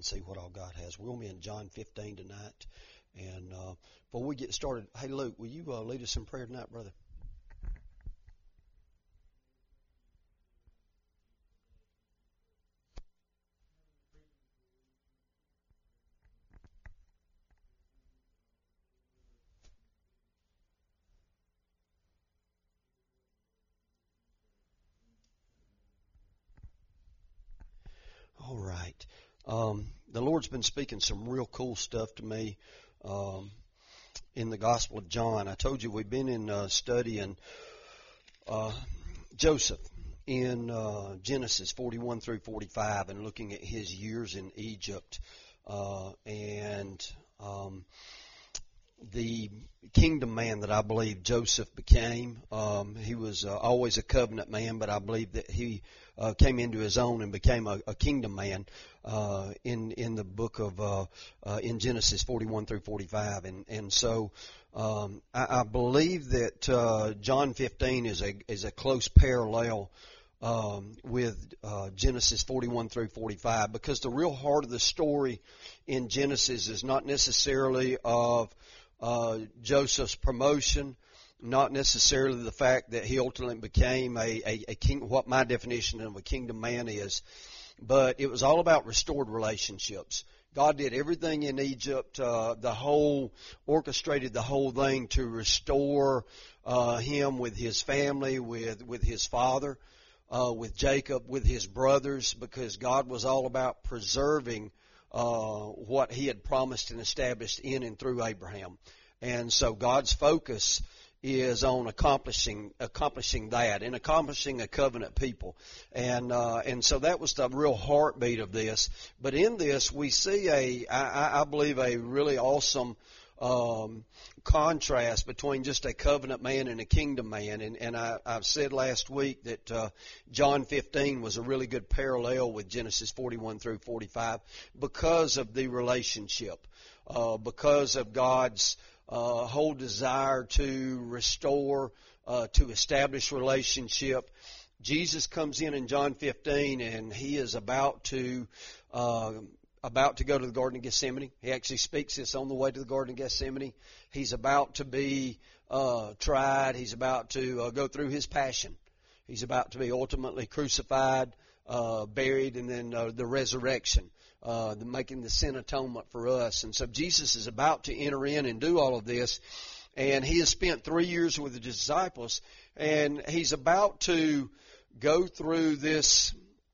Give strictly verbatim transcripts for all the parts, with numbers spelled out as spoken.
see what all God has. We're going to be in John fifteen tonight. And uh, before we get started, hey, Luke, will you uh, lead us in prayer tonight, brother? All right. Um, the Lord's been speaking some real cool stuff to me um, in the Gospel of John. I told you we've been in uh, studying uh, Joseph in uh, Genesis forty-one through forty-five and looking at his years in Egypt uh, and um, the kingdom man that I believe Joseph became. Um, he was uh, always a covenant man, but I believe that he uh, came into his own and became a, a kingdom man uh, in in the book of uh, uh, in Genesis forty-one through forty-five, and and so um, I, I believe that uh, John fifteen is a is a close parallel um, with uh, Genesis forty-one through forty-five, because the real heart of the story in Genesis is not necessarily of Uh, Joseph's promotion, not necessarily the fact that he ultimately became a, a, a king, what my definition of a kingdom man is, but it was all about restored relationships. God did everything in Egypt, uh, the whole, orchestrated the whole thing to restore uh, him with his family, with, with his father, uh, with Jacob, with his brothers, because God was all about preserving Uh, what he had promised and established in and through Abraham. And so God's focus is on accomplishing accomplishing that and accomplishing a covenant people. And uh, and so that was the real heartbeat of this. But in this we see a, I, I believe, a really awesome um, contrast between just a covenant man and a kingdom man. And, and I, I've said last week that uh, John fifteen was a really good parallel with Genesis forty-one through forty-five because of the relationship, uh, because of God's uh, whole desire to restore, uh, to establish relationship. Jesus comes in in John fifteen, and he is about to uh, about to go to the Garden of Gethsemane. He actually speaks this on the way to the Garden of Gethsemane. He's about to be uh, tried. He's about to uh, go through his passion. He's about to be ultimately crucified, uh, buried, and then uh, the resurrection, uh, the, making the sin atonement for us. And so Jesus is about to enter in and do all of this. And he has spent three years with the disciples, and he's about to go through this,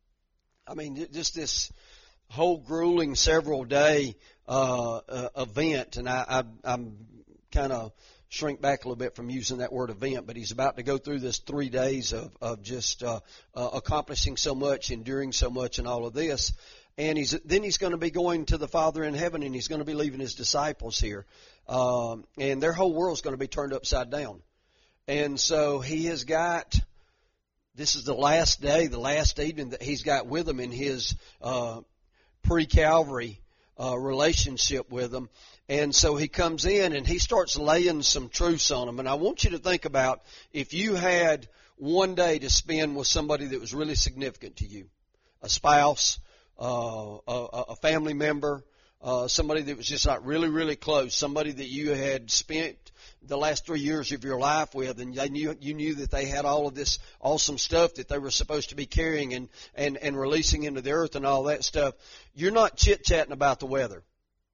I mean, just this whole grueling several day uh, uh, event. And I, I, I'm kind of shrink back a little bit from using that word event, but he's about to go through this three days of, of just uh, uh, accomplishing so much, enduring so much, and all of this. And he's then he's going to be going to the Father in heaven, and he's going to be leaving his disciples here. Um, and their whole world's going to be turned upside down. And so he has got, this is the last day, the last evening that he's got with them in his uh, pre-Calvary uh, relationship with them. And so he comes in and he starts laying some truths on them. And I want you to think about if you had one day to spend with somebody that was really significant to you, a spouse, uh, a, a family member, uh, somebody that was just not really, really close, somebody that you had spent the last three years of your life with, and they knew, you knew that they had all of this awesome stuff that they were supposed to be carrying and, and, and releasing into the earth and all that stuff. You're not chit-chatting about the weather.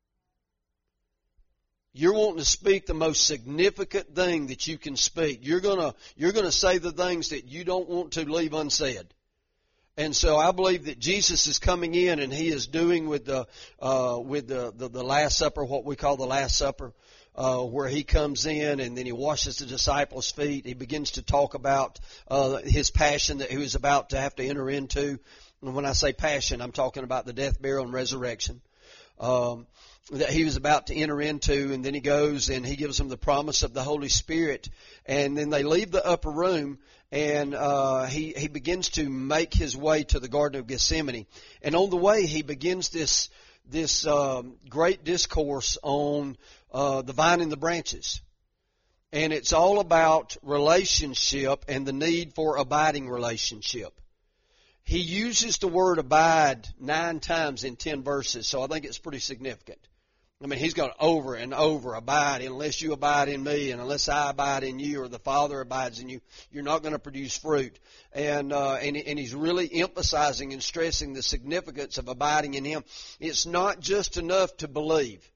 You're wanting to speak the most significant thing that you can speak. You're gonna, you're gonna say the things that you don't want to leave unsaid. And so I believe that Jesus is coming in, and he is doing with the, uh, with the, the, the Last Supper, what we call the Last Supper, uh, where he comes in and then he washes the disciples' feet. He begins to talk about, uh, his passion that he was about to have to enter into. And when I say passion, I'm talking about the death, burial, and resurrection. Um, that he was about to enter into, and then he goes and he gives them the promise of the Holy Spirit, and then they leave the upper room, and uh, he, he begins to make his way to the Garden of Gethsemane. And on the way, he begins this this um, great discourse on uh, the vine and the branches. And it's all about relationship and the need for abiding relationship. he uses the word abide nine times in ten verses, so I think it's pretty significant. I mean, he's going over and over, abide, unless you abide in me, and unless I abide in you, or the Father abides in you, you're not going to produce fruit. And, uh, and, and he's really emphasizing and stressing the significance of abiding in him. It's not just enough to believe.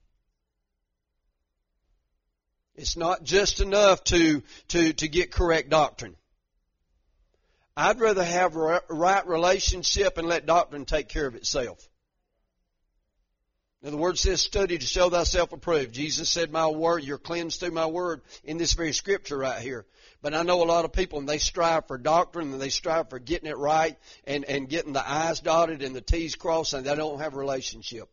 It's not just enough to, to, to get correct doctrine. I'd rather have a right relationship and let doctrine take care of itself. Now, the Word says, study to show thyself approved. Jesus said, my word, you're cleansed through my word, in this very scripture right here. But I know a lot of people, and they strive for doctrine, and they strive for getting it right, and, and getting the I's dotted and the T's crossed, and they don't have a relationship.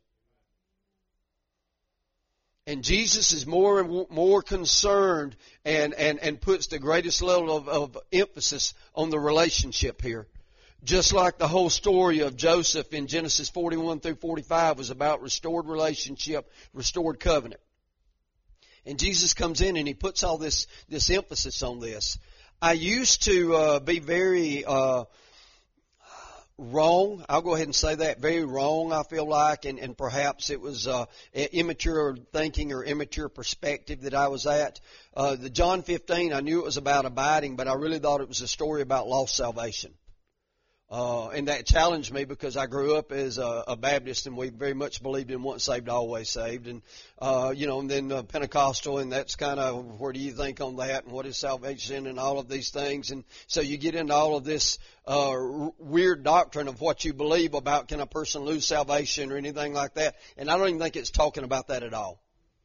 And Jesus is more and more concerned and, and, and puts the greatest level of, of emphasis on the relationship here. Just like the whole story of Joseph in Genesis forty-one through forty-five was about restored relationship, restored covenant. And Jesus comes in and he puts all this, this emphasis on this. I used to uh, be very uh, wrong. I'll go ahead and say that. Very wrong, I feel like. And, and perhaps it was uh, immature thinking or immature perspective that I was at. Uh, the John fifteen, I knew it was about abiding, but I really thought it was a story about lost salvation. Uh, and that challenged me because I grew up as a, a Baptist, and we very much believed in once saved, always saved. And, uh, you know, and then uh, Pentecostal, and that's kind of, where do you think on that, and what is salvation, and all of these things. And so you get into all of this uh, r- weird doctrine of what you believe about, can a person lose salvation or anything like that. And I don't even think it's talking about that at all.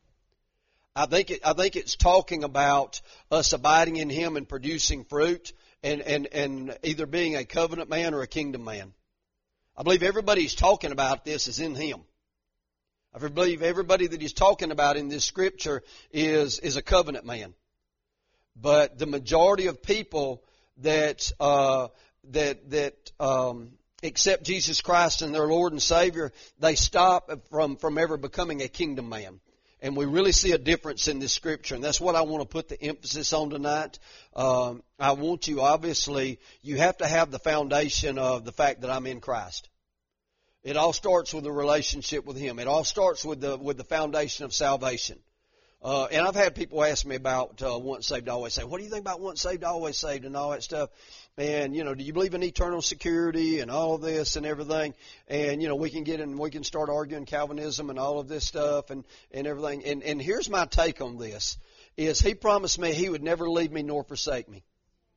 I think it, I think it's talking about us abiding in Him and producing fruit. And, and, and either being a covenant man or a kingdom man. I believe everybody he's talking about this is in him. I believe everybody that he's talking about in this scripture is, is a covenant man. But the majority of people that, uh, that, that, um, accept Jesus Christ and their Lord and Savior, they stop from, from ever becoming a kingdom man. And we really see a difference in this scripture, and that's what I want to put the emphasis on tonight. Um, I want you, obviously, you have to have the foundation of the fact that I'm in Christ. It all starts with a relationship with Him. It all starts with the with the foundation of salvation. Uh, and I've had people ask me about uh, once saved, always saved. What do you think about once saved, always saved, and all that stuff? And, you know, do you believe in eternal security and all of this and everything? And, you know, we can get in, we can start arguing Calvinism and all of this stuff and, and everything. And, and here's my take on this, is He promised me He would never leave me nor forsake me.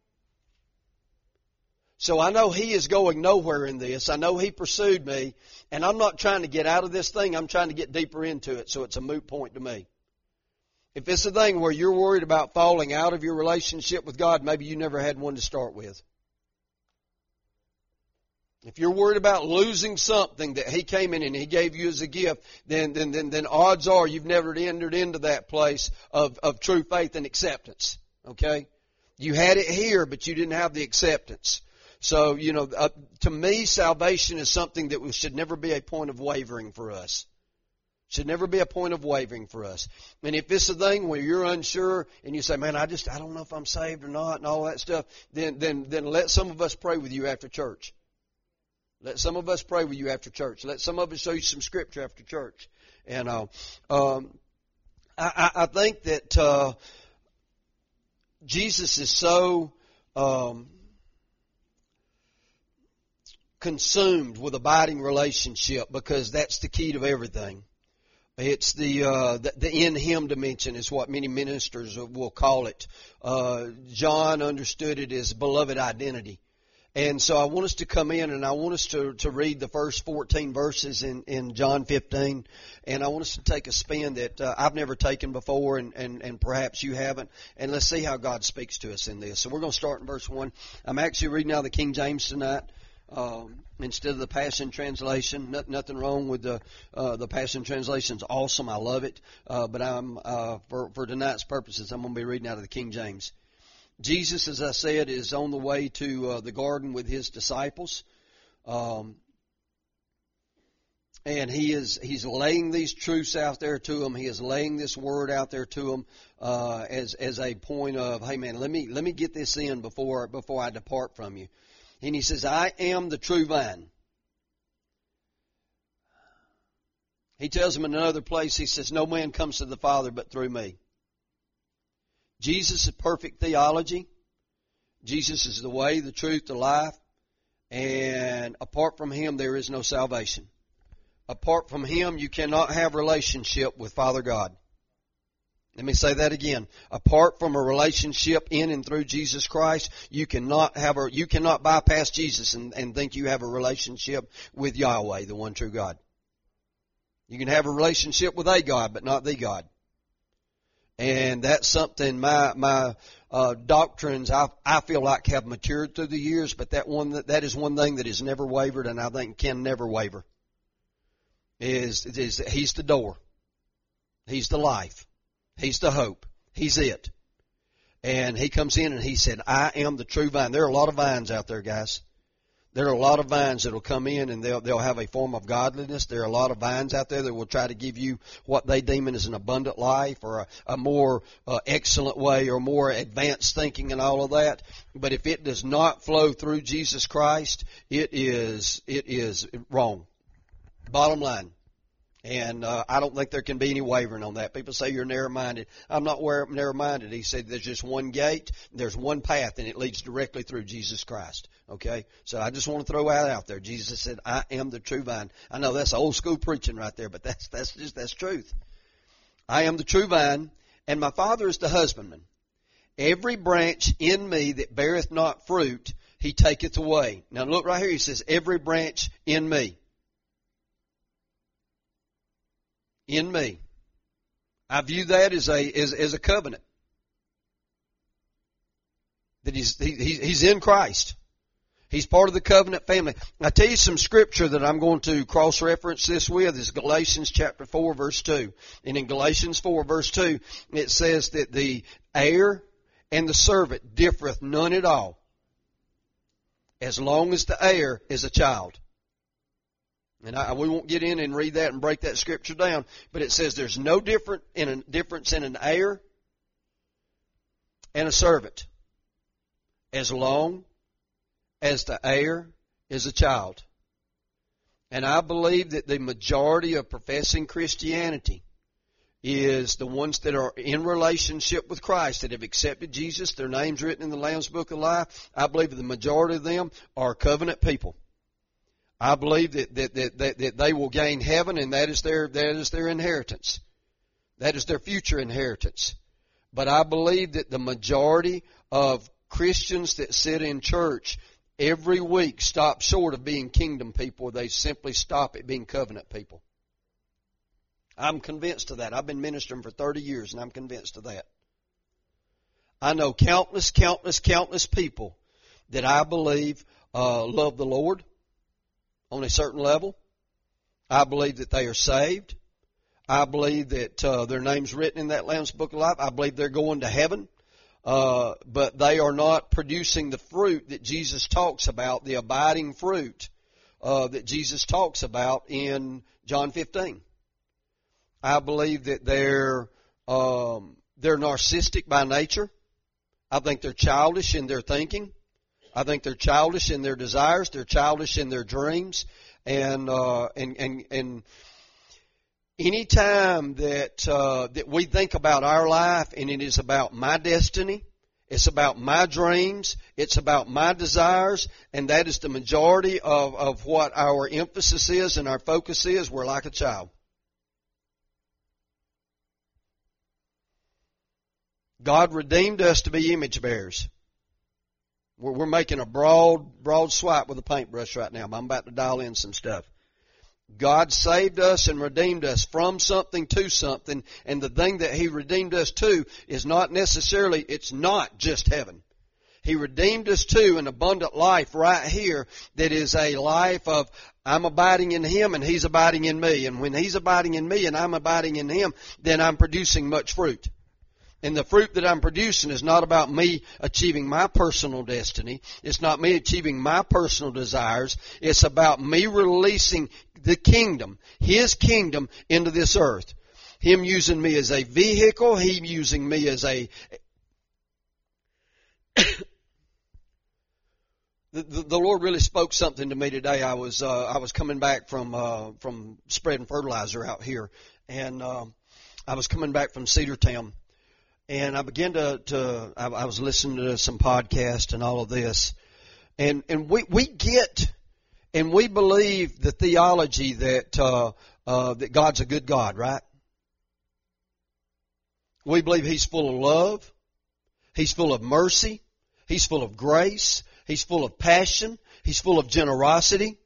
So I know He is going nowhere in this. I know He pursued me, and I'm not trying to get out of this thing. I'm trying to get deeper into it, so it's a moot point to me. If it's a thing where you're worried about falling out of your relationship with God, maybe you never had one to start with. If you're worried about losing something that He came in and He gave you as a gift, then then then, then odds are you've never entered into that place of, of true faith and acceptance. Okay? You had it here, but you didn't have the acceptance. So, you know, uh, to me, salvation is something that should never be a point of wavering for us. Should never be a point of wavering for us. And if it's a thing where you're unsure and you say, man, I just, I don't know if I'm saved or not and all that stuff, then, then, then let some of us pray with you after church. Let some of us pray with you after church. Let some of us show you some scripture after church. And, uh, um, I, I think that, uh, Jesus is so, um, consumed with abiding relationship because that's the key to everything. It's the, uh, the the in Him dimension is what many ministers will call it. Uh, John understood it as beloved identity. And so I want us to come in and I want us to, to read the first fourteen verses in, in John fifteen. And I want us to take a spin that uh, I've never taken before and, and, and perhaps you haven't. And let's see how God speaks to us in this. So we're going to start in verse one. I'm actually reading out of the King James tonight. Um, instead of the Passion Translation. Not, nothing wrong with the uh, the Passion Translation's awesome. I love it. Uh, but I'm uh, for for tonight's purposes, I'm going to be reading out of the King James. Jesus, as I said, is on the way to uh, the garden with His disciples, um, and he is he's laying these truths out there to them. He is laying this word out there to them uh, as as a point of, hey man, let me let me get this in before before I depart from you. And He says, I am the true vine. He tells them in another place, He says, no man comes to the Father but through me. Jesus is perfect theology. Jesus is the way, the truth, the life. And apart from Him, there is no salvation. Apart from Him, you cannot have relationship with Father God. Let me say that again. Apart from a relationship in and through Jesus Christ, you cannot have a, you cannot bypass Jesus and, and think you have a relationship with Yahweh, the one true God. You can have a relationship with a God, but not the God. And that's something my my uh, doctrines I I feel like have matured through the years. But that one that, that is one thing that has never wavered, and I think can never waver. Is is that He's the door, He's the life, He's the hope, He's it. And He comes in and He said, "I am the true vine." There are a lot of vines out there, guys. There are a lot of vines that will come in and they'll, they'll have a form of godliness. There are a lot of vines out there that will try to give you what they deem as an abundant life or a, a more uh, excellent way or more advanced thinking and all of that. But if it does not flow through Jesus Christ, it is, it is wrong. Bottom line. And uh, I don't think there can be any wavering on that. People say you're narrow-minded. I'm not narrow-minded. He said there's just one gate, there's one path, and it leads directly through Jesus Christ. Okay? So I just want to throw that out there. Jesus said, I am the true vine. I know that's old school preaching right there, but that's that's just that's truth. I am the true vine, and my Father is the husbandman. Every branch in me that beareth not fruit, He taketh away. Now look right here. He says, every branch in me. In me. I view that as a as, as a covenant. That he's he, he's in Christ. He's part of the covenant family. I tell you some scripture that I'm going to cross-reference this with is Galatians chapter four, verse two. And in Galatians four, verse two, it says that the heir and the servant differeth none at all, as long as the heir is a child. And I, we won't get in and read that and break that scripture down, but it says there's no different in a difference in an heir and a servant, as long as the heir is a child. And I believe that the majority of professing Christianity is the ones that are in relationship with Christ, that have accepted Jesus, their names written in the Lamb's Book of Life. I believe that the majority of them are covenant people. I believe that, that, that, that, that they will gain heaven, and that is their, that is their inheritance. That is their future inheritance. But I believe that the majority of Christians that sit in church every week stop short of being kingdom people. They simply stop at being covenant people. I'm convinced of that. I've been ministering for thirty years, and I'm convinced of that. I know countless, countless, countless people that I believe uh, love the Lord on a certain level. I believe that they are saved. I believe that uh, their name's written in that Lamb's Book of Life. I believe they're going to heaven. Uh, but they are not producing the fruit that Jesus talks about, the abiding fruit uh, that Jesus talks about in John fifteen. I believe that they're um, they're narcissistic by nature. I think they're childish in their thinking. I think they're childish in their desires. They're childish in their dreams. And uh, and and and any time that uh, that we think about our life and it is about my destiny, it's about my dreams, it's about my desires, and that is the majority of, of what our emphasis is and our focus is, we're like a child. God redeemed us to be image bearers. We're, we're making a broad, broad swipe with a paintbrush right now. I'm about to dial in some stuff. God saved us and redeemed us from something to something, and the thing that He redeemed us to is not necessarily, it's not just heaven. He redeemed us to an abundant life right here that is a life of I'm abiding in Him and He's abiding in me. And when He's abiding in me and I'm abiding in Him, then I'm producing much fruit. And the fruit that I'm producing is not about me achieving my personal destiny. It's not me achieving my personal desires. It's about me releasing the kingdom, His kingdom, into this earth. Him using me as a vehicle. Him using me as a... The, the, the Lord really spoke something to me today. I was uh, I was coming back from uh, from spreading fertilizer out here, and um, I was coming back from Cedartown, and I began to to I, I was listening to some podcast and all of this, and and we we get and we believe the theology that uh, uh, that God's a good God, right? We believe He's full of love, He's full of mercy, He's full of grace. He's full of passion. He's full of generosity.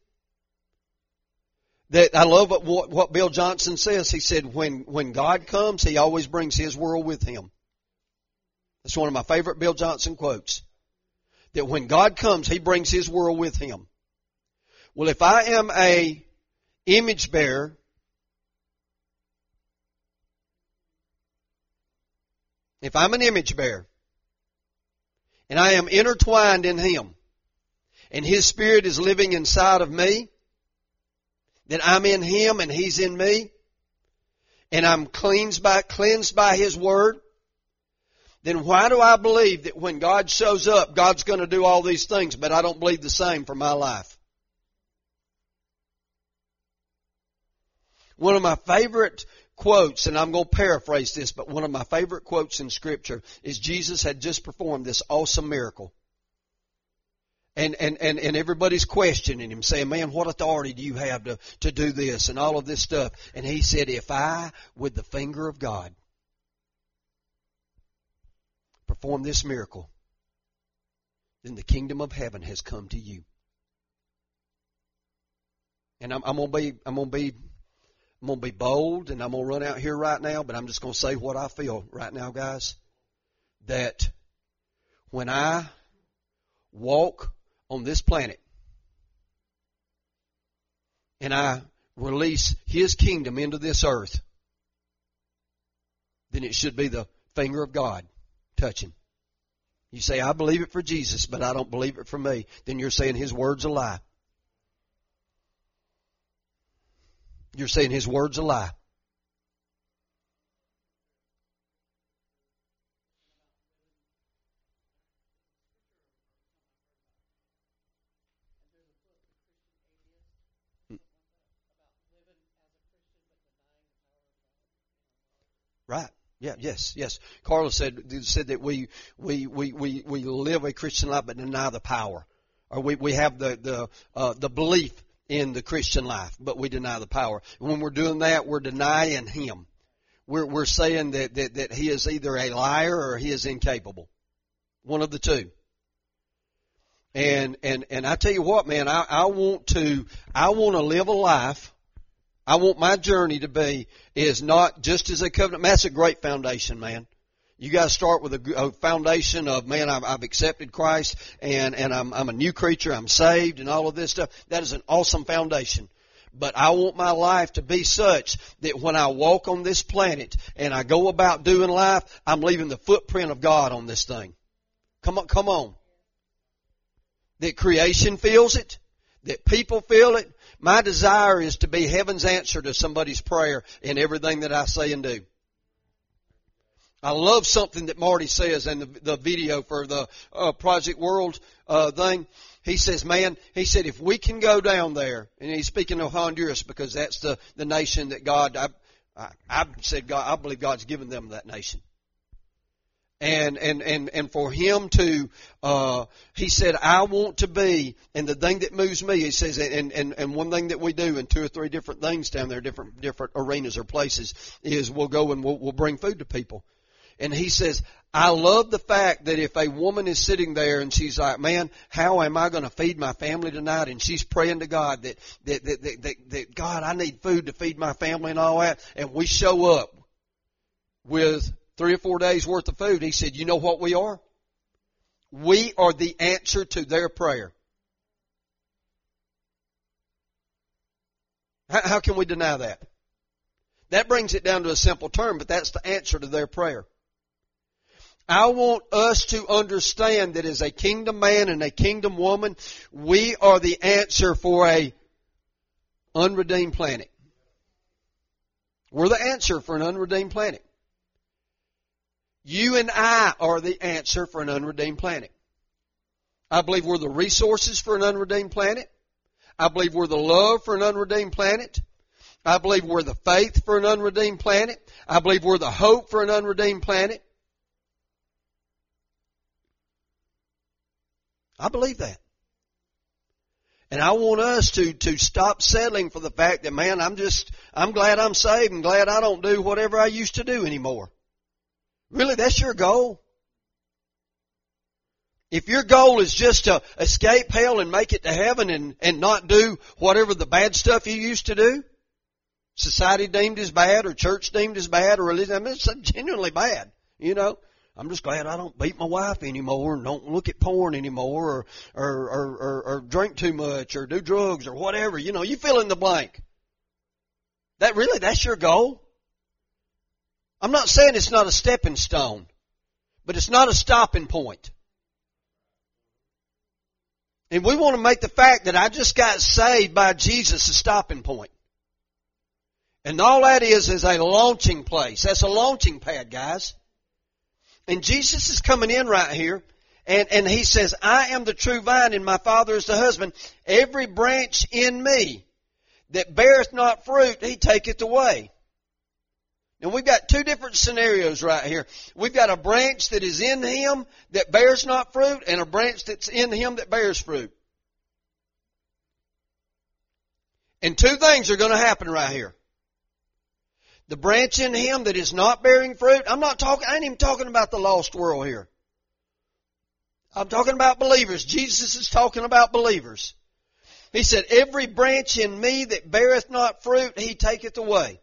That I love what, what Bill Johnson says. He said, when, when God comes, He always brings His world with Him. That's one of my favorite Bill Johnson quotes. That when God comes, He brings His world with Him. Well, if I am a image bearer, if I'm an image bearer, and I am intertwined in Him, and His Spirit is living inside of me, that I'm in Him and He's in me, and I'm cleansed by, cleansed by His Word, then why do I believe that when God shows up, God's going to do all these things, but I don't believe the same for my life? One of my favorite quotes, and I'm going to paraphrase this, but one of my favorite quotes in Scripture is Jesus had just performed this awesome miracle. And, and, and, and everybody's questioning Him, saying, man, what authority do you have to, to do this and all of this stuff? And He said, if I, with the finger of God, perform this miracle, then the kingdom of heaven has come to you. And I'm, I'm going to be, I'm going to be, I'm going to be bold, and I'm going to run out here right now, but I'm just going to say what I feel right now, guys. That when I walk on this planet and I release His kingdom into this earth, then it should be the finger of God touching. You say, I believe it for Jesus, but I don't believe it for me. Then you're saying His word's a lie. You're saying His word's a lie. Right. Yeah, yes, yes. Carla said said that we we, we, we, we live a Christian life but deny the power. Or we, we have the the uh, the belief in the Christian life, but we deny the power. When we're doing that, we're denying Him. We're we're saying that, that, that He is either a liar or He is incapable. One of the two. And and and I tell you what, man, I, I want to I want to live a life. I want my journey to be is not just as a covenant. Man, that's a great foundation, man. You got to start with a, a foundation of, man, I've, I've accepted Christ and, and I'm, I'm a new creature, I'm saved and all of this stuff. That is an awesome foundation. But I want my life to be such that when I walk on this planet and I go about doing life, I'm leaving the footprint of God on this thing. Come on, come on. That creation feels it, that people feel it. My desire is to be heaven's answer to somebody's prayer in everything that I say and do. I love something that Marty says in the, the video for the uh, Project World uh, thing. He says, man, he said, if we can go down there, and he's speaking of Honduras because that's the, the nation that God, I, I, I said, God, I believe God's given them that nation. And, and, and, and for him to, uh, he said, I want to be, and the thing that moves me, he says, and, and, and one thing that we do in two or three different things down there, different, different arenas or places, is we'll go and we'll, we'll bring food to people. And he says, I love the fact that if a woman is sitting there and she's like, man, how am I going to feed my family tonight? And she's praying to God that, that, that, that, that, that God, I need food to feed my family and all that. And we show up with three or four days worth of food. He said, you know what we are? We are the answer to their prayer. How, how can we deny that? That brings it down to a simple term, but that's the answer to their prayer. I want us to understand that as a kingdom man and a kingdom woman, we are the answer for a unredeemed planet. We're the answer for an unredeemed planet. You and I are the answer for an unredeemed planet. I believe we're the resources for an unredeemed planet. I believe we're the love for an unredeemed planet. I believe we're the faith for an unredeemed planet. I believe we're the hope for an unredeemed planet. I believe that. And I want us to, to stop settling for the fact that, man, I'm just, I'm glad I'm saved and glad I don't do whatever I used to do anymore. Really, that's your goal? If your goal is just to escape hell and make it to heaven and, and not do whatever the bad stuff you used to do, society deemed as bad or church deemed as bad or religion, I mean, it's genuinely bad, you know. I'm just glad I don't beat my wife anymore and don't look at porn anymore or, or, or, or, or drink too much or do drugs or whatever. You know, you fill in the blank. That really, that's your goal? I'm not saying it's not a stepping stone, but it's not a stopping point. And we want to make the fact that I just got saved by Jesus a stopping point. And all that is is a launching place. That's a launching pad, guys. And Jesus is coming in right here, and, and He says, I am the true vine, and my Father is the husband. Every branch in me that beareth not fruit, He taketh away. Now we've got two different scenarios right here. We've got a branch that is in Him that bears not fruit, and a branch that's in Him that bears fruit. And two things are going to happen right here. The branch in Him that is not bearing fruit, I'm not talking, I ain't even talking about the lost world here. I'm talking about believers. Jesus is talking about believers. He said, every branch in me that beareth not fruit, He taketh away.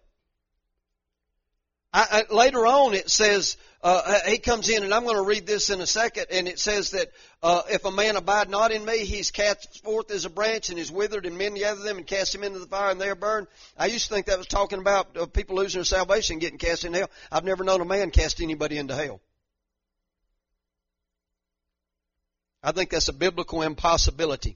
I, I, later on it says, uh, he comes in, and I'm going to read this in a second, and it says that uh, if a man abide not in me, he's cast forth as a branch and is withered, and men gather them and cast him into the fire, and they are burned. I used to think that was talking about uh, people losing their salvation and getting cast into hell. I've never known a man cast anybody into hell. I think that's a biblical impossibility.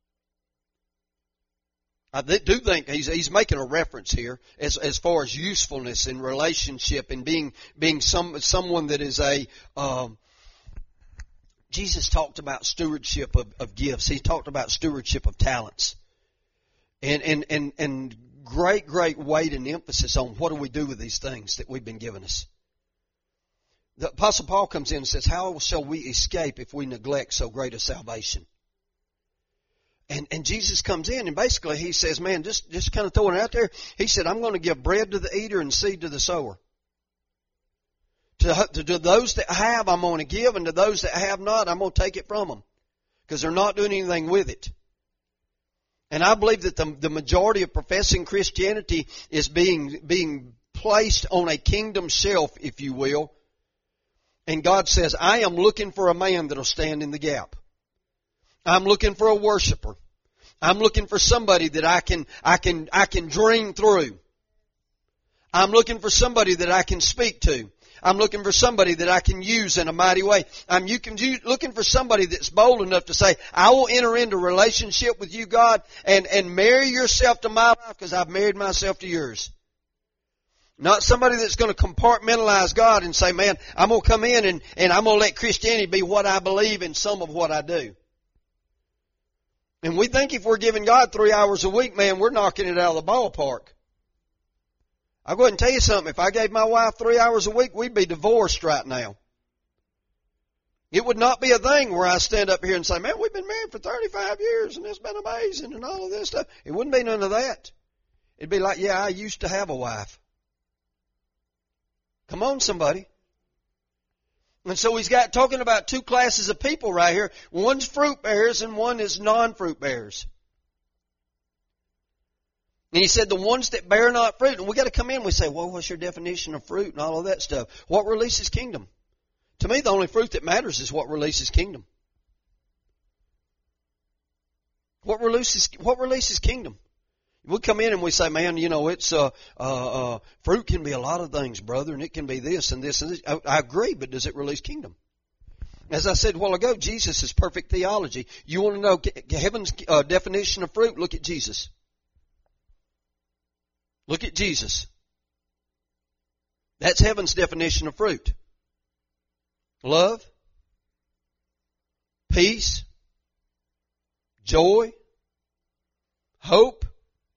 I do think he's, he's making a reference here as, as far as usefulness and relationship and being, being some, someone that is a, um, Jesus talked about stewardship of, of gifts. He talked about stewardship of talents. And, and, and, and great, great weight and emphasis on what do we do with these things that we've been given us. The Apostle Paul comes in and says, how shall we escape if we neglect so great a salvation? And, and Jesus comes in, and basically He says, man, just, just kind of throwing it out there. He said, I'm going to give bread to the eater and seed to the sower. To, to, to those that have, I'm going to give, and to those that have not, I'm going to take it from them. Because they're not doing anything with it. And I believe that the, the majority of professing Christianity is being, being placed on a kingdom shelf, if you will. And God says, I am looking for a man that will stand in the gap. I'm looking for a worshiper. I'm looking for somebody that I can, I can, I can dream through. I'm looking for somebody that I can speak to. I'm looking for somebody that I can use in a mighty way. I'm you can, looking for somebody that's bold enough to say, I will enter into relationship with you, God, and, and marry yourself to my life because I've married myself to yours. Not somebody that's going to compartmentalize God and say, man, I'm going to come in and, and I'm going to let Christianity be what I believe and some of what I do. And we think if we're giving God three hours a week, man, we're knocking it out of the ballpark. I'll go ahead and tell you something. If I gave my wife three hours a week, we'd be divorced right now. It would not be a thing where I stand up here and say, man, we've been married for thirty-five years and it's been amazing and all of this stuff. It wouldn't be none of that. It'd be like, yeah, I used to have a wife. Come on, somebody. And so he's got talking about two classes of people right here. One's fruit bearers and one is non-fruit bearers. And he said the ones that bear not fruit. And we got to come in and we say, well, what's your definition of fruit and all of that stuff? What releases kingdom? To me, the only fruit that matters is what releases kingdom. What releases, what releases kingdom? We come in and we say, man, you know, it's, uh, uh, uh, fruit can be a lot of things, brother, and it can be this and this and this. I, I agree, but does it release kingdom? As I said a while ago, Jesus is perfect theology. You want to know heaven's uh, definition of fruit? Look at Jesus. Look at Jesus. That's heaven's definition of fruit. Love, peace, joy, hope,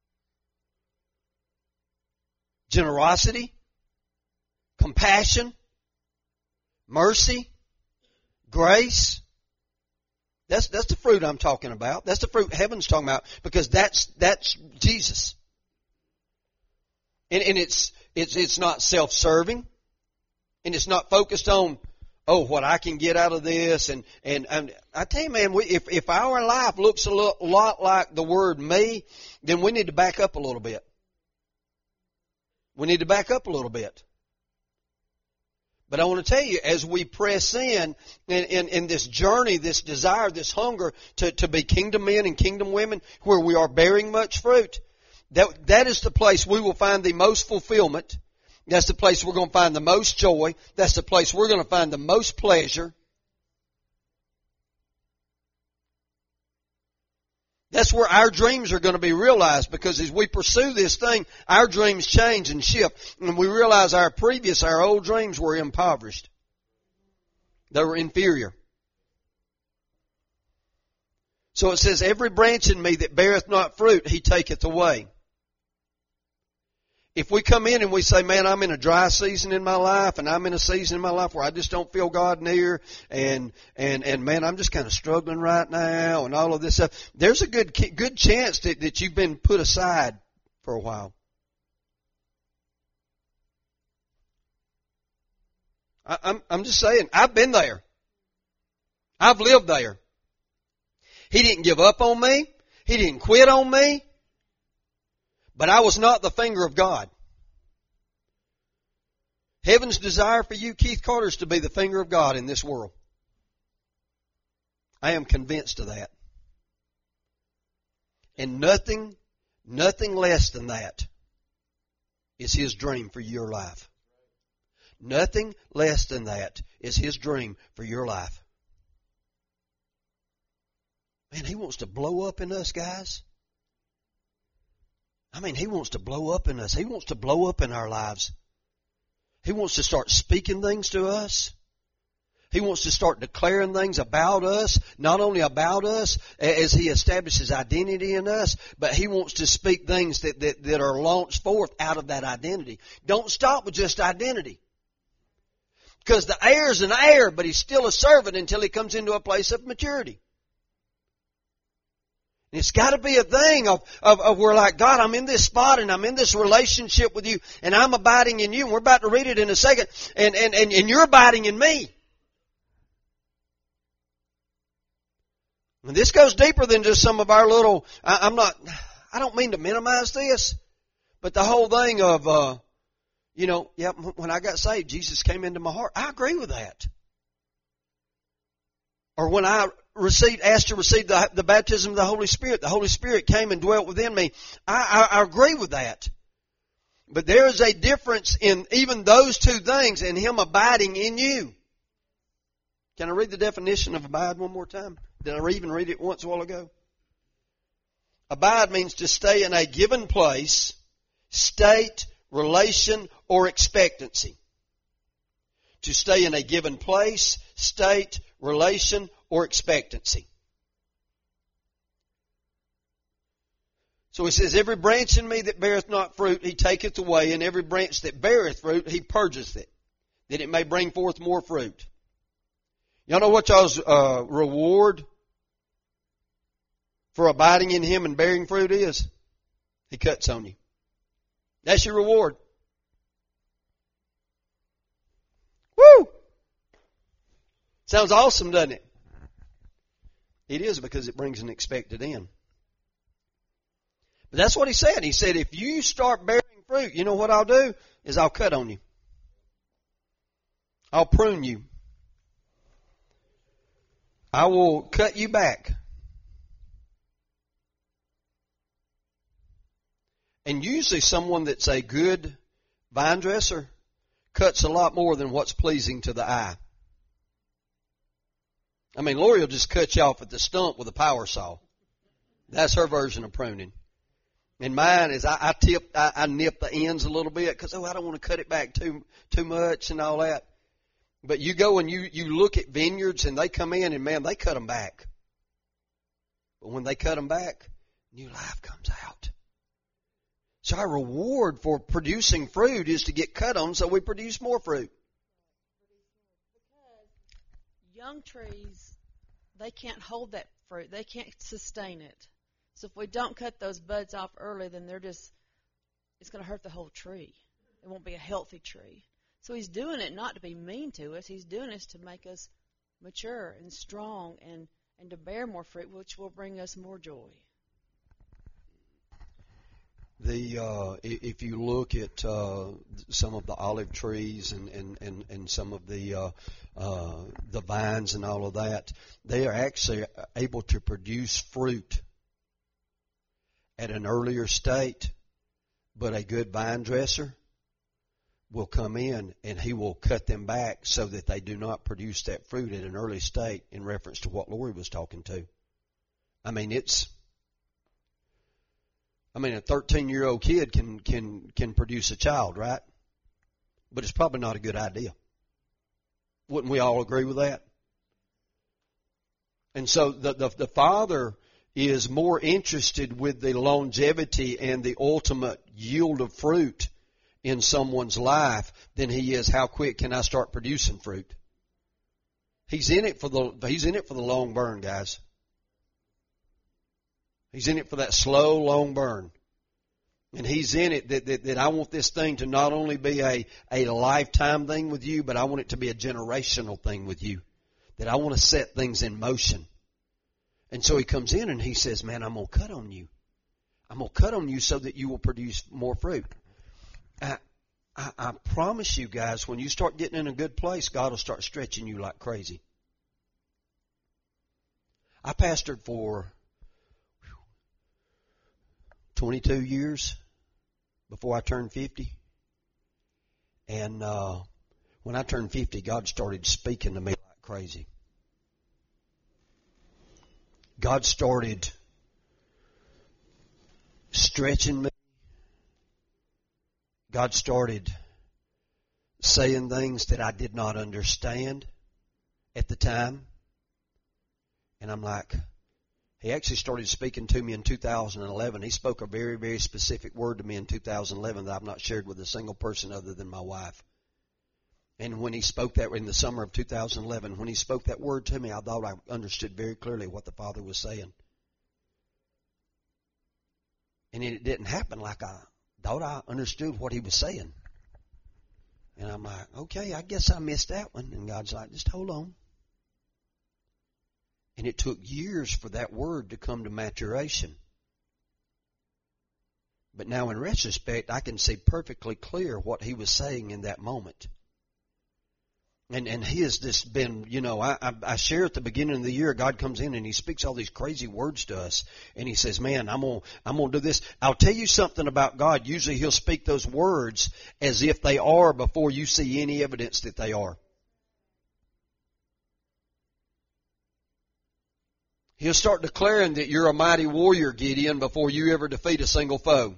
generosity, compassion, mercy, grace. That's, that's the fruit I'm talking about. That's the fruit heaven's talking about, because that's, that's Jesus. And, and it's, it's, it's not self-serving, and it's not focused on, oh, what I can get out of this. And, and, and I tell you, man, we, if, if our life looks a lot, lot like the word me, then we need to back up a little bit. We need to back up a little bit. But I want to tell you, as we press in, in, in, in this journey, this desire, this hunger to, to be kingdom men and kingdom women, where we are bearing much fruit, that, that is the place we will find the most fulfillment. That's the place we're going to find the most joy. That's the place we're going to find the most pleasure. That's where our dreams are going to be realized, because as we pursue this thing, our dreams change and shift. And we realize our previous, our old dreams were impoverished. They were inferior. So it says, every branch in me that beareth not fruit, he taketh away. If we come in and we say, man, I'm in a dry season in my life, and I'm in a season in my life where I just don't feel God near, and, and, and man, I'm just kind of struggling right now, and all of this stuff, there's a good, good chance that, that you've been put aside for a while. I, I'm, I'm just saying, I've been there. I've lived there. He didn't give up on me. He didn't quit on me. But I was not the finger of God. Heaven's desire for you, Keith Carter, is to be the finger of God in this world. I am convinced of that. And nothing, nothing less than that is His dream for your life. Nothing less than that is His dream for your life. Man, He wants to blow up in us, guys. I mean, He wants to blow up in us. He wants to blow up in our lives. He wants to start speaking things to us. He wants to start declaring things about us, not only about us as He establishes identity in us, but He wants to speak things that, that, that are launched forth out of that identity. Don't stop with just identity. Because the heir is an heir, but he's still a servant until he comes into a place of maturity. It's got to be a thing of, of, of we're like, God, I'm in this spot and I'm in this relationship with you and I'm abiding in you. And we're about to read it in a second. And, and, and, and you're abiding in me. And this goes deeper than just some of our little, I, I'm not, I don't mean to minimize this, but the whole thing of, uh, you know, yeah, when I got saved, Jesus came into my heart. I agree with that. Or when I received, asked to receive the, the baptism of the Holy Spirit, the Holy Spirit came and dwelt within me. I, I, I agree with that. But there is a difference in even those two things and Him abiding in you. Can I read the definition of abide one more time? Did I even read it once a while ago? Abide means to stay in a given place, state, relation, or expectancy. To stay in a given place, state, relation, or expectancy. So He says, every branch in me that beareth not fruit, He taketh away, and every branch that beareth fruit, He purgeth it, that it may bring forth more fruit. Y'all know what y'all's uh, reward for abiding in Him and bearing fruit is? He cuts on you. That's your reward. Woo! Sounds awesome, doesn't it? It is, because it brings an expected end. But that's what He said. He said, if you start bearing fruit, you know what I'll do? Is I'll cut on you. I'll prune you. I will cut you back. And usually someone that's a good vine dresser cuts a lot more than what's pleasing to the eye. I mean, Lori will just cut you off at the stump with a power saw. That's her version of pruning. And mine is I, I tip, I, I nip the ends a little bit because, oh, I don't want to cut it back too too much and all that. But you go and you, you look at vineyards and they come in and, man, they cut them back. But when they cut them back, new life comes out. So our reward for producing fruit is to get cut on so we produce more fruit. Young trees, they can't hold that fruit. They can't sustain it. So if we don't cut those buds off early, then they're just, it's going to hurt the whole tree. It won't be a healthy tree. So he's doing it not to be mean to us. He's doing it to make us mature and strong and, and to bear more fruit, which will bring us more joy. The uh, if you look at uh, some of the olive trees and, and, and, and some of the uh, uh, the vines and all of that, they are actually able to produce fruit at an earlier state. But a good vine dresser will come in and he will cut them back so that they do not produce that fruit at an early state, in reference to what Lori was talking to. I mean, it's. I mean, a thirteen-year-old kid can, can, can produce a child, right? But it's probably not a good idea. Wouldn't we all agree with that? And so the, the, the Father is more interested with the longevity and the ultimate yield of fruit in someone's life than he is how quick can I start producing fruit. He's in it for the, he's in it for the long burn, guys. He's in it for that slow, long burn. And he's in it that, that, that I want this thing to not only be a, a lifetime thing with you, but I want it to be a generational thing with you. That I want to set things in motion. And so he comes in and he says, man, I'm going to cut on you. I'm going to cut on you so that you will produce more fruit. I, I, I promise you guys, when you start getting in a good place, God will start stretching you like crazy. I pastored for twenty-two years before I turned fifty. And uh, when I turned fifty, God started speaking to me like crazy. God started stretching me. God started saying things that I did not understand at the time. And I'm like, he actually started speaking to me in two thousand eleven. He spoke a very, very specific word to me in two thousand eleven that I've not shared with a single person other than my wife. And when he spoke that in the summer of two thousand eleven, when he spoke that word to me, I thought I understood very clearly what the Father was saying. And it didn't happen like I thought I understood what he was saying. And I'm like, okay, I guess I missed that one. And God's like, just hold on. And it took years for that word to come to maturation. But now in retrospect, I can see perfectly clear what he was saying in that moment. And and he has just been, you know, I, I, I share at the beginning of the year, God comes in and he speaks all these crazy words to us. And he says, man, I'm going I'm gonna do this. I'll tell you something about God. Usually he'll speak those words as if they are before you see any evidence that they are. He'll start declaring that you're a mighty warrior, Gideon, before you ever defeat a single foe.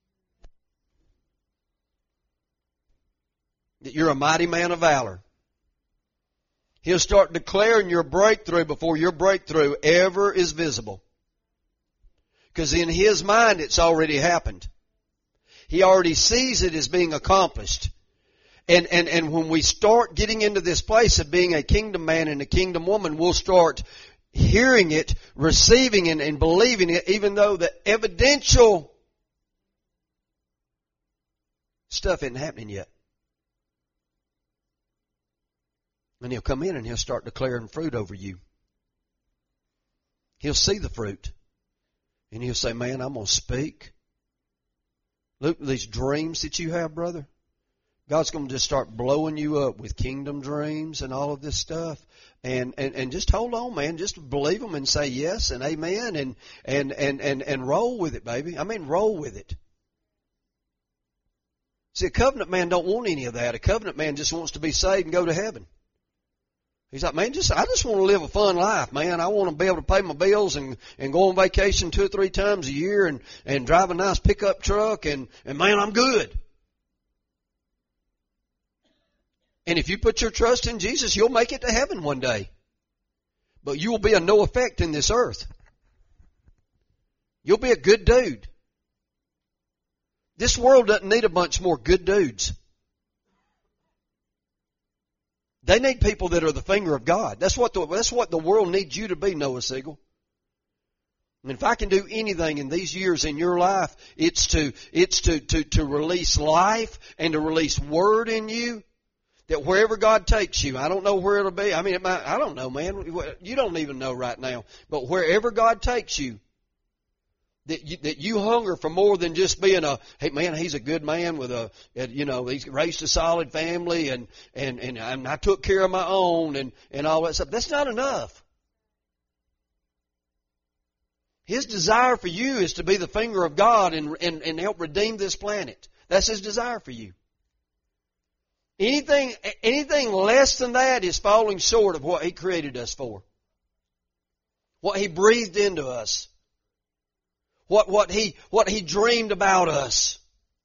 That you're a mighty man of valor. He'll start declaring your breakthrough before your breakthrough ever is visible. Because in his mind it's already happened. He already sees it as being accomplished. And, and, and when we start getting into this place of being a kingdom man and a kingdom woman, we'll start hearing it, receiving it, and believing it, even though the evidential stuff isn't happening yet. And he'll come in and he'll start declaring fruit over you. He'll see the fruit. And he'll say, man, I'm going to speak. Look, these dreams that you have, brother, God's going to just start blowing you up with kingdom dreams and all of this stuff. And, and, and just hold on, man. Just believe them and say yes and amen and, and, and, and, and roll with it, baby. I mean, roll with it. See, a covenant man don't want any of that. A covenant man just wants to be saved and go to heaven. He's like, man, just I just want to live a fun life, man. I want to be able to pay my bills and, and go on vacation two or three times a year and, and drive a nice pickup truck and, and man, I'm good. And if you put your trust in Jesus, you'll make it to heaven one day. But you will be of no effect in this earth. You'll be a good dude. This world doesn't need a bunch more good dudes. They need people that are the finger of God. That's what the, that's what the world needs you to be, Noah Siegel. And if I can do anything in these years in your life, it's to, it's to, to, to release life and to release word in you that wherever God takes you, I don't know where it'll be. I mean, it might, I don't know, man. You don't even know right now. But wherever God takes you, that you, that you hunger for more than just being a, hey man, he's a good man with a, you know, he's raised a solid family and, and, and, and I took care of my own and, and all that stuff. That's not enough. His desire for you is to be the finger of God and, and, and help redeem this planet. That's His desire for you. Anything, anything less than that is falling short of what He created us for. What He breathed into us. What, what He, what He dreamed about us.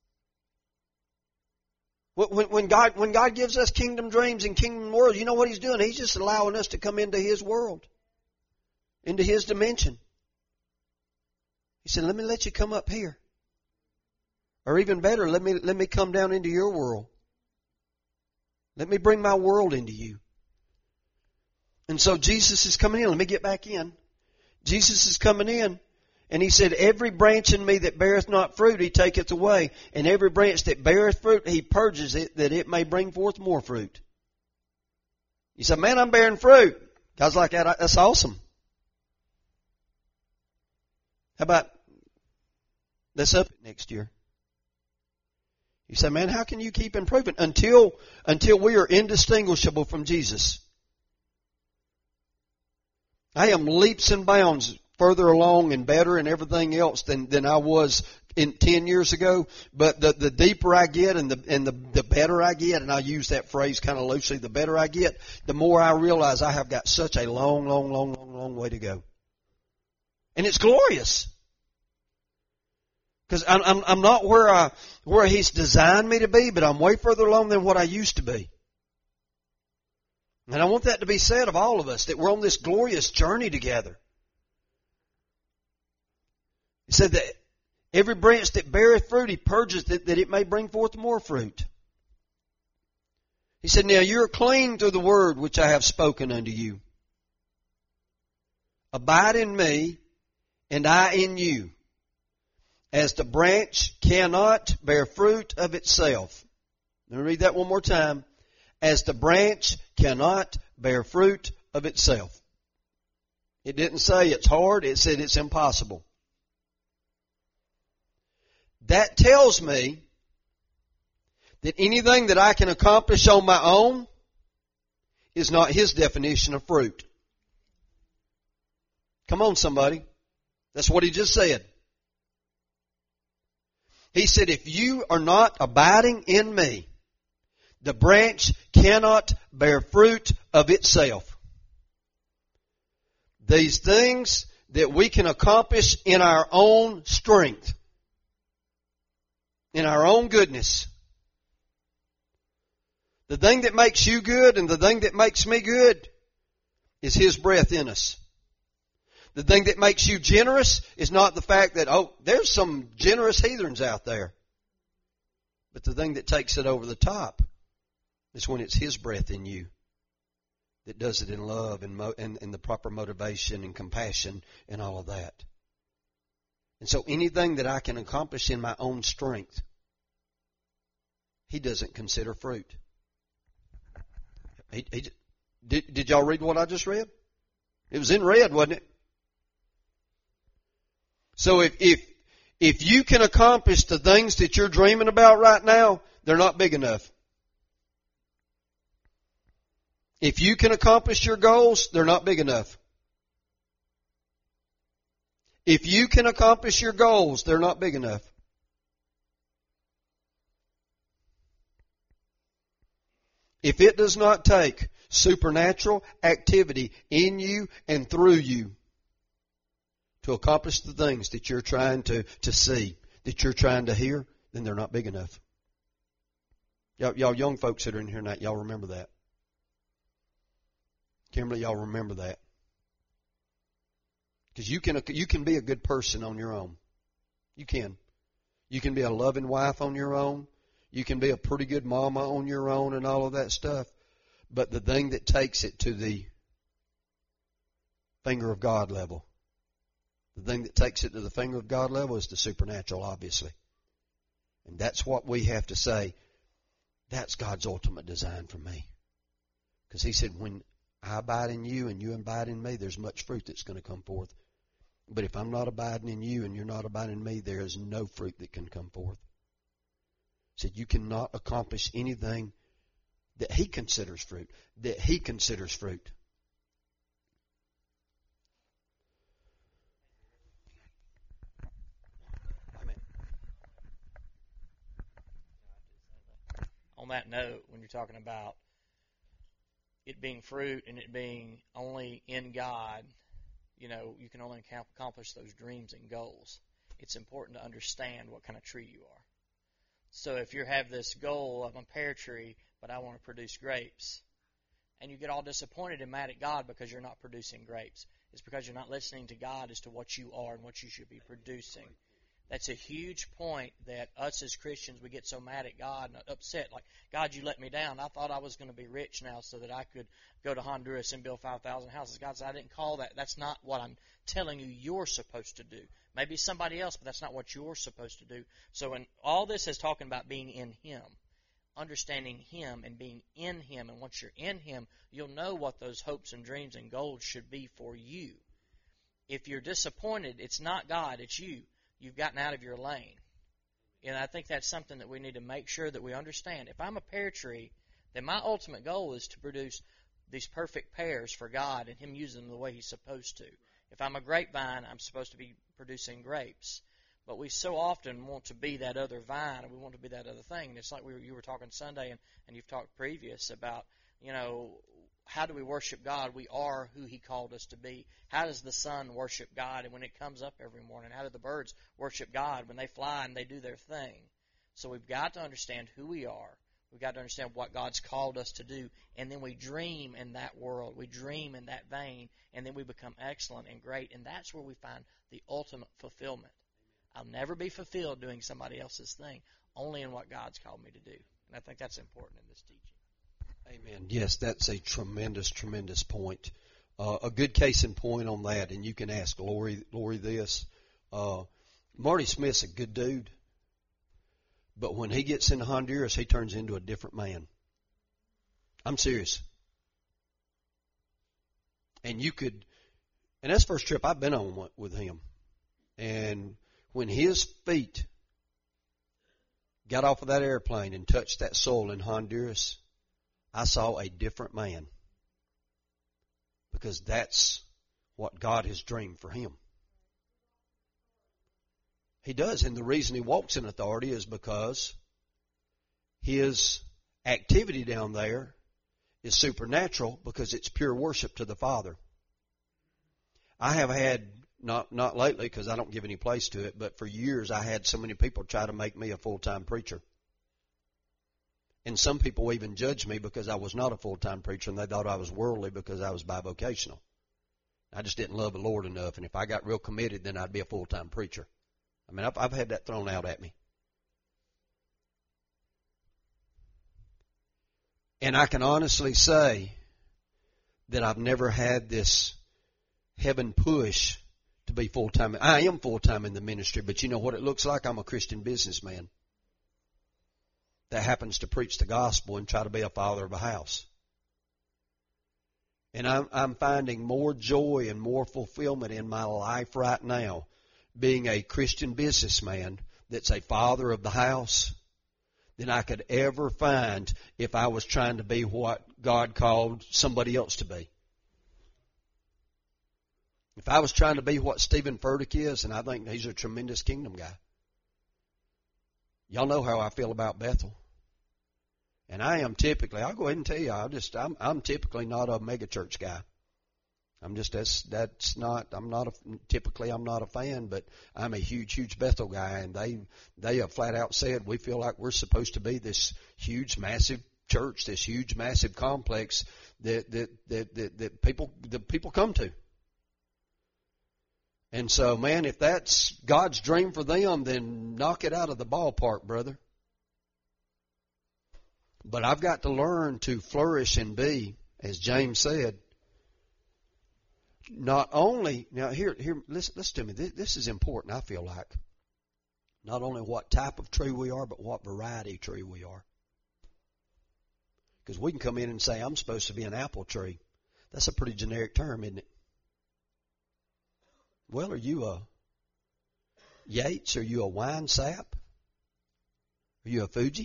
When, when God, when God gives us kingdom dreams and kingdom world, you know what He's doing? He's just allowing us to come into His world. Into His dimension. He said, let me let you come up here. Or even better, let me, let me come down into your world. Let me bring my world into you. And so Jesus is coming in. Let me get back in. Jesus is coming in. And He said, every branch in me that beareth not fruit, He taketh away. And every branch that beareth fruit, He purges it, that it may bring forth more fruit. You said, man, I'm bearing fruit. God's like, that. That's awesome. How about let's up it next year? You say, man, how can you keep improving? Until, until we are indistinguishable from Jesus. I am leaps and bounds further along and better and everything else than, than I was in ten years ago. But the, the deeper I get and the, and the, the better I get, and I use that phrase kind of loosely, the better I get, the more I realize I have got such a long, long, long, long, long way to go. And it's glorious. Because I'm, I'm, I'm not where I, where He's designed me to be, but I'm way further along than what I used to be. And I want that to be said of all of us, that we're on this glorious journey together. He said that every branch that beareth fruit, He purges it, that it may bring forth more fruit. He said, now you're clean through the word which I have spoken unto you. Abide in me, and I in you. As the branch cannot bear fruit of itself. Let me read that one more time. As the branch cannot bear fruit of itself. It didn't say it's hard, it said it's impossible. That tells me that anything that I can accomplish on my own is not His definition of fruit. Come on, somebody. That's what He just said. He said, if you are not abiding in me, the branch cannot bear fruit of itself. These things that we can accomplish in our own strength, in our own goodness. The thing that makes you good and the thing that makes me good is His breath in us. The thing that makes you generous is not the fact that, oh, there's some generous heathens out there. But the thing that takes it over the top is when it's His breath in you that does it in love and, mo- and, and the proper motivation and compassion and all of that. And so anything that I can accomplish in my own strength, He doesn't consider fruit. He, he, did, did y'all read what I just read? It was in red, wasn't it? So if, if, if you can accomplish the things that you're dreaming about right now, they're not big enough. If you can accomplish your goals, they're not big enough. If you can accomplish your goals, they're not big enough. If it does not take supernatural activity in you and through you to accomplish the things that you're trying to, to see, that you're trying to hear, then they're not big enough. Y'all, y'all young folks that are in here tonight, y'all remember that. Kimberly, y'all remember that. Because you can, you can be a good person on your own. You can. You can be a loving wife on your own. You can be a pretty good mama on your own and all of that stuff. But the thing that takes it to the finger of God level, the thing that takes it to the finger of God level is the supernatural, obviously. And that's what we have to say. That's God's ultimate design for me. Because He said, when I abide in you and you abide in me, there's much fruit that's going to come forth. But if I'm not abiding in you and you're not abiding in me, there is no fruit that can come forth. He said, you cannot accomplish anything that He considers fruit, that He considers fruit. On that note, when you're talking about it being fruit and it being only in God, you know, you can only accomplish those dreams and goals. It's important to understand what kind of tree you are. So if you have this goal of a pear tree, but I want to produce grapes, and you get all disappointed and mad at God because you're not producing grapes, it's because you're not listening to God as to what you are and what you should be producing. That's a huge point that us as Christians, we get so mad at God and upset. Like, God, you let me down. I thought I was going to be rich now so that I could go to Honduras and build five thousand houses. God said, I didn't call that. That's not what I'm telling you you're supposed to do. Maybe somebody else, but that's not what you're supposed to do. So when all this is talking about being in Him, understanding Him and being in Him, and once you're in Him, you'll know what those hopes and dreams and goals should be for you. If you're disappointed, it's not God, it's you. You've gotten out of your lane. And I think that's something that we need to make sure that we understand. If I'm a pear tree, then my ultimate goal is to produce these perfect pears for God and Him using them the way He's supposed to. If I'm a grapevine, I'm supposed to be producing grapes. But we so often want to be that other vine, and we want to be that other thing. And it's like we were, you were talking Sunday, and, and you've talked previous about, you know, how do we worship God? We are who He called us to be. How does the sun worship God and when it comes up every morning? How do the birds worship God when they fly and they do their thing? So we've got to understand who we are. We've got to understand what God's called us to do. And then we dream in that world. We dream in that vein. And then we become excellent and great. And that's where we find the ultimate fulfillment. I'll never be fulfilled doing somebody else's thing, only in what God's called me to do. And I think that's important in this teaching. Amen. Yes, that's a tremendous, tremendous point. Uh, a good case in point on that, and you can ask Lori, Lori this. Uh, Marty Smith's a good dude, but when he gets into Honduras, he turns into a different man. I'm serious. And you could, and that's the first trip I've been on with him. And when his feet got off of that airplane and touched that soil in Honduras, I saw a different man, because that's what God has dreamed for him. He does, and the reason he walks in authority is because his activity down there is supernatural, because it's pure worship to the Father. I have had, not not lately because I don't give any place to it, but for years I had so many people try to make me a full-time preacher. And some people even judged me because I was not a full-time preacher, and they thought I was worldly because I was bivocational. I just didn't love the Lord enough, and if I got real committed, then I'd be a full-time preacher. I mean, I've, I've had that thrown out at me. And I can honestly say that I've never had this heaven push to be full-time. I am full-time in the ministry, but you know what it looks like? I'm a Christian businessman that happens to preach the gospel and try to be a father of a house. And I'm, I'm finding more joy and more fulfillment in my life right now being a Christian businessman that's a father of the house than I could ever find if I was trying to be what God called somebody else to be. If I was trying to be what Stephen Furtick is, and I think he's a tremendous kingdom guy. Y'all know how I feel about Bethel. And I am typically, I'll go ahead and tell you, I just, I'm, I'm typically not a mega church guy. I'm just, that's, that's not, I'm not a, typically I'm not a fan, but I'm a huge, huge Bethel guy, and they, they have flat out said we feel like we're supposed to be this huge, massive church, this huge, massive complex that, that, that, that, that people, that people come to. And so, man, if that's God's dream for them, then knock it out of the ballpark, brother. But I've got to learn to flourish and be, as James said, not only, now here, here, listen, listen to me, this, this is important, I feel like. Not only what type of tree we are, but what variety tree we are. Because we can come in and say, I'm supposed to be an apple tree. That's a pretty generic term, isn't it? Well, are you a Yates? Are you a Wine Sap? Are you a Fuji?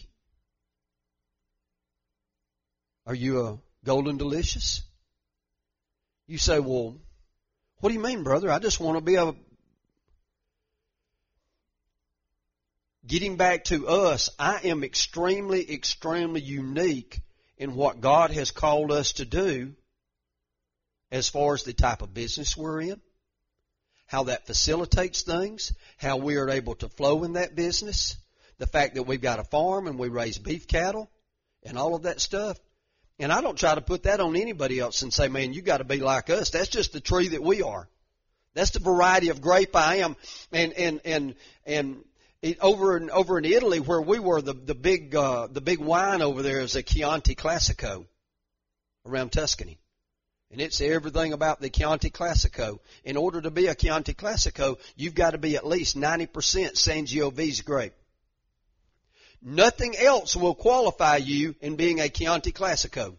Are you a Golden Delicious? You say, well, what do you mean, brother? I just want to be a... Getting back to us, I am extremely, extremely unique in what God has called us to do as far as the type of business we're in, how that facilitates things, how we are able to flow in that business, the fact that we've got a farm and we raise beef cattle and all of that stuff. And I don't try to put that on anybody else and say, man, you got to be like us. That's just the tree that we are. That's the variety of grape I am. And and and and it, over in over in Italy, where we were, the the big uh, the big wine over there is a Chianti Classico around Tuscany, and it's everything about the Chianti Classico. In order to be a Chianti Classico, you've got to be at least ninety percent Sangiovese grape. Nothing else will qualify you in being a Chianti Classico.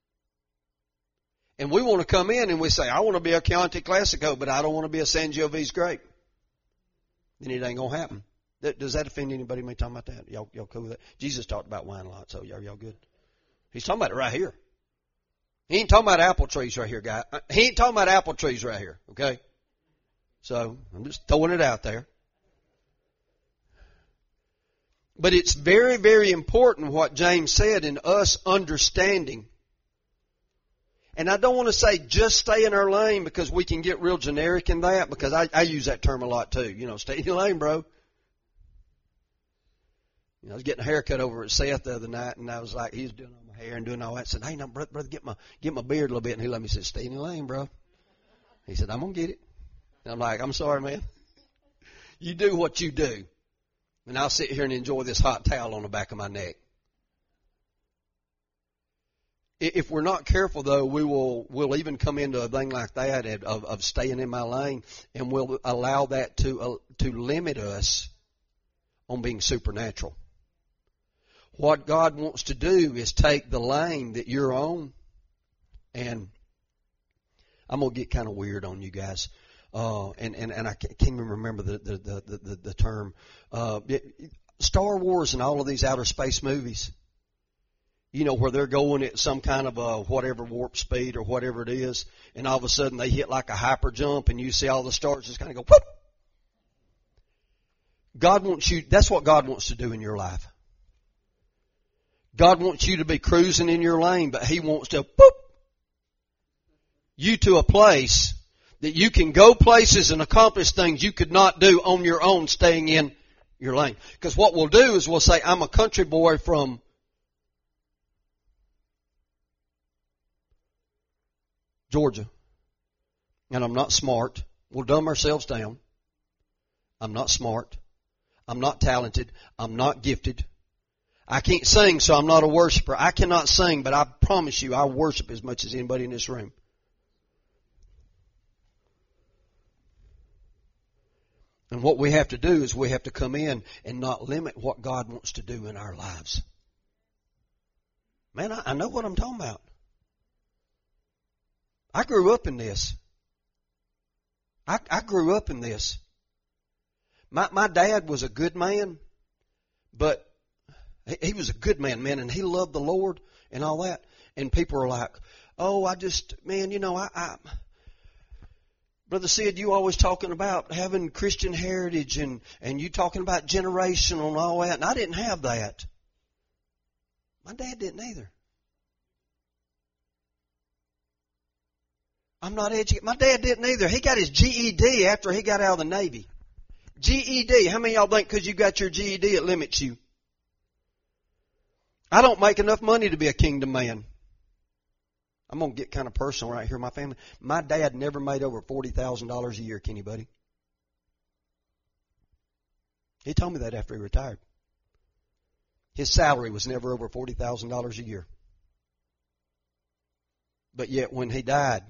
And we want to come in and we say, I want to be a Chianti Classico, but I don't want to be a Sangiovese grape. Then it ain't going to happen. Does that offend anybody me talking about that? Y'all, y'all cool with that? Jesus talked about wine a lot, so are y'all good? He's talking about it right here. He ain't talking about apple trees right here, guy. He ain't talking about apple trees right here, okay? So I'm just throwing it out there. But it's very, very important what James said in us understanding. And I don't want to say just stay in our lane, because we can get real generic in that, because I, I use that term a lot too. You know, stay in your lane, bro. You know, I was getting a haircut over at Seth the other night, and I was like, he was doing all my hair and doing all that. I said, hey, no, brother, brother, get my get my beard a little bit. And he let me say, stay in your lane, bro. He said, I'm going to get it. And I'm like, I'm sorry, man. You do what you do. And I'll sit here and enjoy this hot towel on the back of my neck. If we're not careful, though, we will we'll even come into a thing like that of, of staying in my lane, and we'll allow that to uh, to limit us on being supernatural. What God wants to do is take the lane that you're on, and I'm going to get kind of weird on you guys. Uh, and, and, and I can't even remember the, the, the, the, the term. Uh, Star Wars and all of these outer space movies, you know, where they're going at some kind of a whatever warp speed or whatever it is, and all of a sudden they hit like a hyper jump, and you see all the stars just kind of go whoop. God wants you, that's what God wants to do in your life. God wants you to be cruising in your lane, but He wants to whoop you to a place that you can go places and accomplish things you could not do on your own staying in your lane. Because what we'll do is we'll say, I'm a country boy from Georgia, and I'm not smart. We'll dumb ourselves down. I'm not smart. I'm not talented. I'm not gifted. I can't sing, so I'm not a worshiper. I cannot sing, but I promise you I worship as much as anybody in this room. And what we have to do is we have to come in and not limit what God wants to do in our lives. Man, I, I know what I'm talking about. I grew up in this. I, I grew up in this. My, my dad was a good man, but he, he was a good man, man, and he loved the Lord and all that. And people are like, oh, I just, man, you know, I... I Brother Sid, you always talking about having Christian heritage and, and you talking about generational and all that. And I didn't have that. My dad didn't either. I'm not educated. My dad didn't either. He got his G E D after he got out of the Navy. G E D. How many of y'all think because you got your G E D it limits you? I don't make enough money to be a kingdom man. I'm going to get kind of personal right here in my family. My dad never made over forty thousand dollars a year, can anybody? He told me that after he retired. His salary was never over forty thousand dollars a year. But yet when he died,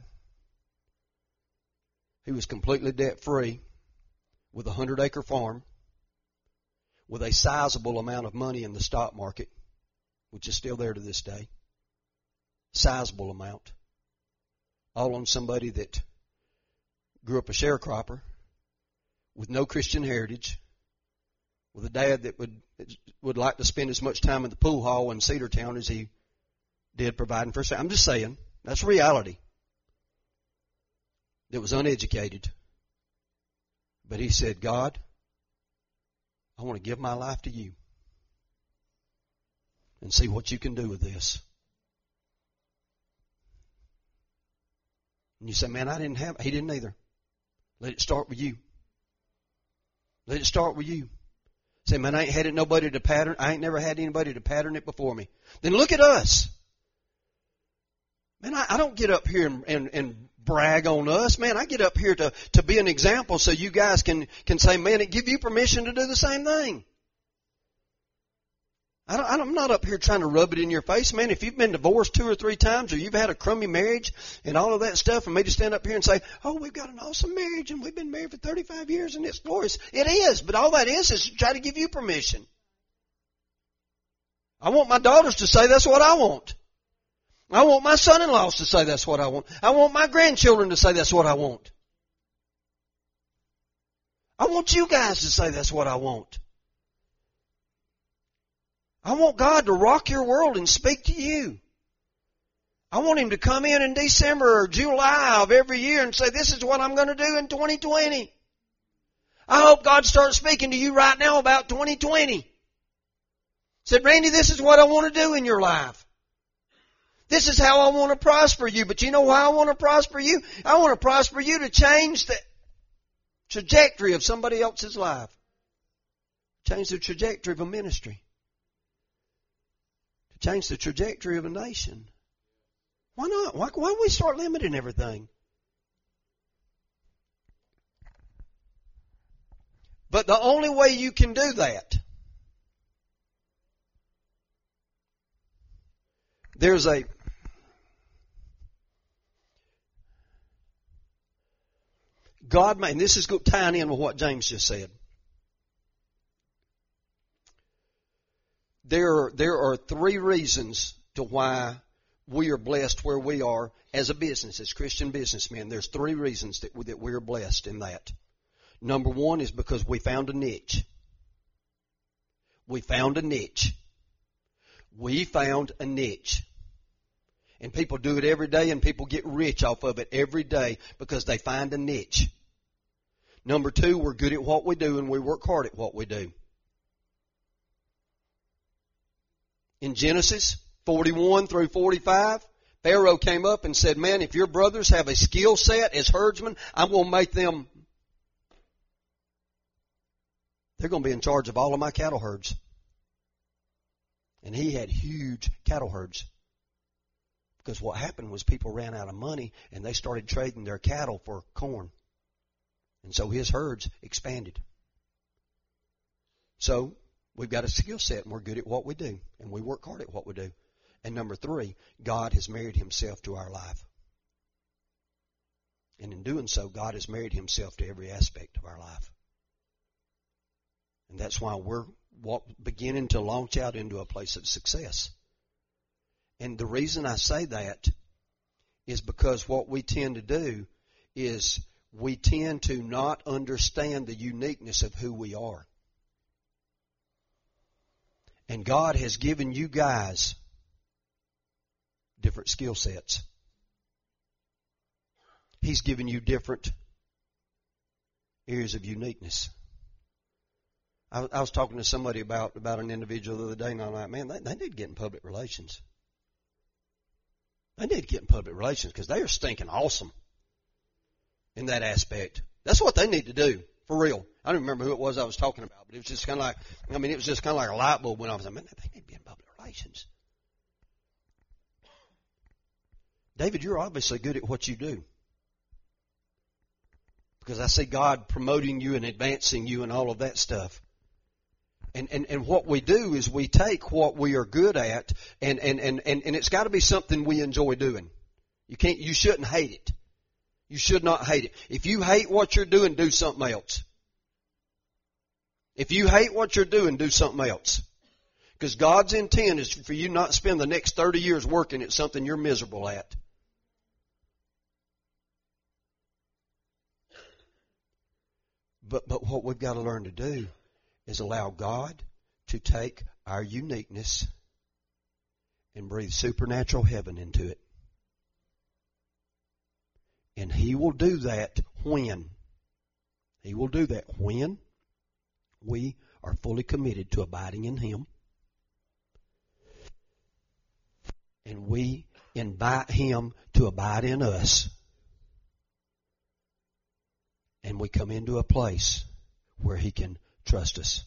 he was completely debt-free with a hundred-acre farm, with a sizable amount of money in the stock market, which is still there to this day. Sizable amount. All on somebody that grew up a sharecropper with no Christian heritage, with a dad that would would like to spend as much time in the pool hall in Cedartown as he did providing for us. I'm just saying, that's reality. That was uneducated. But he said, God, I want to give my life to you and see what you can do with this. And you say, man, I didn't have, he didn't either. Let it start with you. Let it start with you. Say, man, I ain't had it nobody to pattern. I ain't never had anybody to pattern it before me. Then look at us. Man, I, I don't get up here and, and, and brag on us. Man, I get up here to, to be an example so you guys can, can say, man, it give you permission to do the same thing. I don't, I'm not up here trying to rub it in your face, man. If you've been divorced two or three times or you've had a crummy marriage and all of that stuff, and me to stand up here and say, oh, we've got an awesome marriage and we've been married for thirty-five years and it's glorious. It is, but all that is is to try to give you permission. I want my daughters to say that's what I want. I want my son-in-laws to say that's what I want. I want my grandchildren to say that's what I want. I want you guys to say that's what I want. I want God to rock your world and speak to you. I want Him to come in in December or July of every year and say, this is what I'm going to do in twenty twenty. I hope God starts speaking to you right now about twenty twenty. Said, Randy, this is what I want to do in your life. This is how I want to prosper you. But you know why I want to prosper you? I want to prosper you to change the trajectory of somebody else's life. Change the trajectory of a ministry. Change the trajectory of a nation. Why not? Why, why don't we start limiting everything? But the only way you can do that, there's a God made, and this is tying in with what James just said. There are, there are three reasons to why we are blessed where we are as a business, as Christian businessmen. There's three reasons that we, that we are blessed in that. Number one is because we found a niche. We found a niche. We found a niche. And people do it every day, and people get rich off of it every day because they find a niche. Number two, we're good at what we do, and we work hard at what we do. In Genesis forty-one through forty-five, Pharaoh came up and said, man, if your brothers have a skill set as herdsmen, I'm going to make them, they're going to be in charge of all of my cattle herds. And he had huge cattle herds. Because what happened was people ran out of money and they started trading their cattle for corn. And so his herds expanded. So, we've got a skill set and we're good at what we do. And we work hard at what we do. And number three, God has married Himself to our life. And in doing so, God has married Himself to every aspect of our life. And that's why we're beginning to launch out into a place of success. And the reason I say that is because what we tend to do is we tend to not understand the uniqueness of who we are. And God has given you guys different skill sets. He's given you different areas of uniqueness. I, I was talking to somebody about, about an individual the other day, and I'm like, man, they, they need to get in public relations. They need to get in public relations because they are stinking awesome in that aspect. That's what they need to do, for real. I don't remember who it was I was talking about, but it was just kind of like, I mean, it was just kind of like a light bulb went off. I was like, man, they need to be in public relations. David, you're obviously good at what you do. Because I see God promoting you and advancing you and all of that stuff. And, and, and what we do is we take what we are good at, and, and, and, and, and it's got to be something we enjoy doing. You can't, you shouldn't hate it. You should not hate it. If you hate what you're doing, do something else. If you hate what you're doing, do something else. Because God's intent is for you not to spend the next thirty years working at something you're miserable at. But, but what we've got to learn to do is allow God to take our uniqueness and breathe supernatural heaven into it. And He will do that when? He will do that when we are fully committed to abiding in Him. And we invite Him to abide in us. And we come into a place where He can trust us.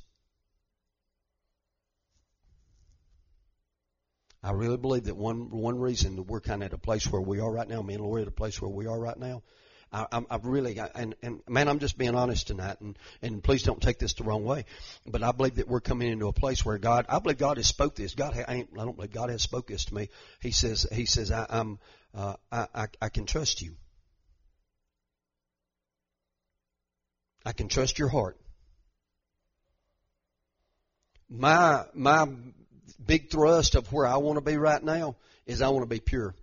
I really believe that one one reason that we're kind of at a place where we are right now, me and Lori at a place where we are right now, I, I'm, I've really, and, and man, I'm just being honest tonight, and, and please don't take this the wrong way, but I believe that we're coming into a place where God, I believe God has spoke this. God, I, ain't, I don't believe God has spoke this to me. He says, He says, I, I'm, uh, I, I, I can trust you. I can trust your heart. My, my big thrust of where I want to be right now is I want to be pure.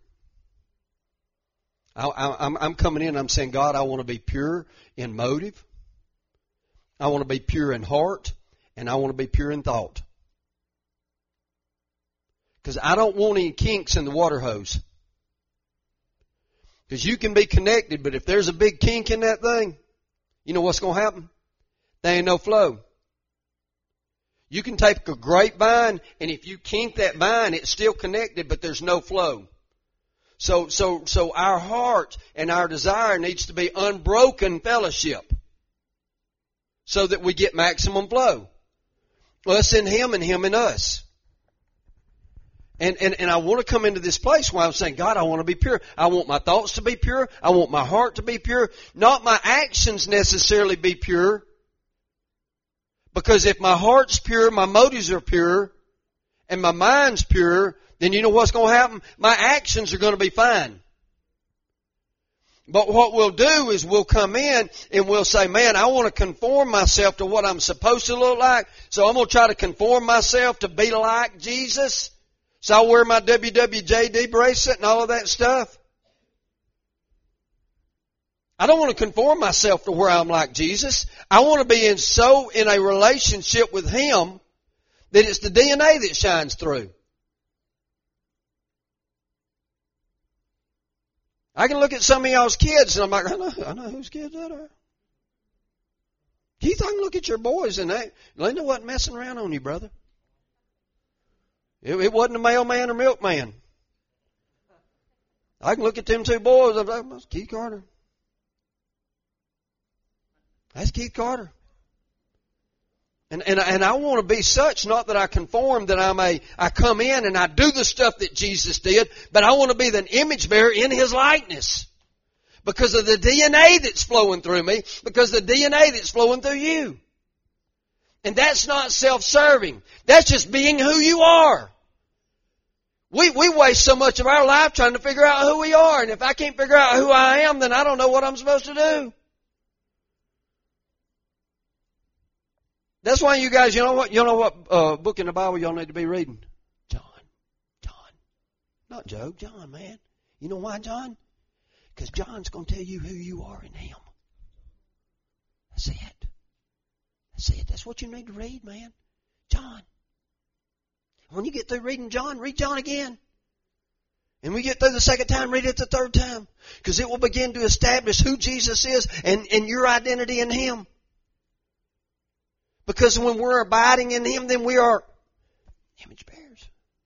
I, I, I'm, I'm coming in, I'm saying, God, I want to be pure in motive. I want to be pure in heart, and I want to be pure in thought. Because I don't want any kinks in the water hose. Because you can be connected, but if there's a big kink in that thing, you know what's going to happen? There ain't no flow. You can take a grapevine, and if you kink that vine, it's still connected, but there's no flow. So, so, so our heart and our desire needs to be unbroken fellowship, so that we get maximum flow. Us in Him and Him in us. And, and, and I want to come into this place where I'm saying, God, I want to be pure. I want my thoughts to be pure. I want my heart to be pure. Not my actions necessarily be pure. Because if my heart's pure, my motives are pure, and my mind's pure, then you know what's going to happen? My actions are going to be fine. But what we'll do is we'll come in and we'll say, man, I want to conform myself to what I'm supposed to look like, so I'm going to try to conform myself to be like Jesus. So I'll wear my W W J D bracelet and all of that stuff. I don't want to conform myself to where I'm like Jesus. I want to be in so in a relationship with Him that it's the D N A that shines through. I can look at some of y'all's kids and I'm like, I know, I know whose kids that are. Keith, I can look at your boys and they, Linda wasn't messing around on you, brother. It, it wasn't a mailman or milkman. I can look at them two boys and I'm like, that's Keith Carter. That's Keith Carter. And, and, and I want to be such, not that I conform, that I'm a, I come in and I do the stuff that Jesus did, but I want to be the image bearer in His likeness. Because of the D N A that's flowing through me, because of the D N A that's flowing through you. And that's not self-serving. That's just being who you are. We, we waste so much of our life trying to figure out who we are. And if I can't figure out who I am, then I don't know what I'm supposed to do. That's why you guys, you know what, you know what uh, book in the Bible y'all need to be reading? John. John. Not Job, John, man. You know why, John? Because John's going to tell you who you are in Him. That's it. That's it. That's what you need to read, man. John. When you get through reading John, read John again. And we get through the second time, read it the third time. Because it will begin to establish who Jesus is and, and your identity in Him. Because when we're abiding in Him, then we are image bearers.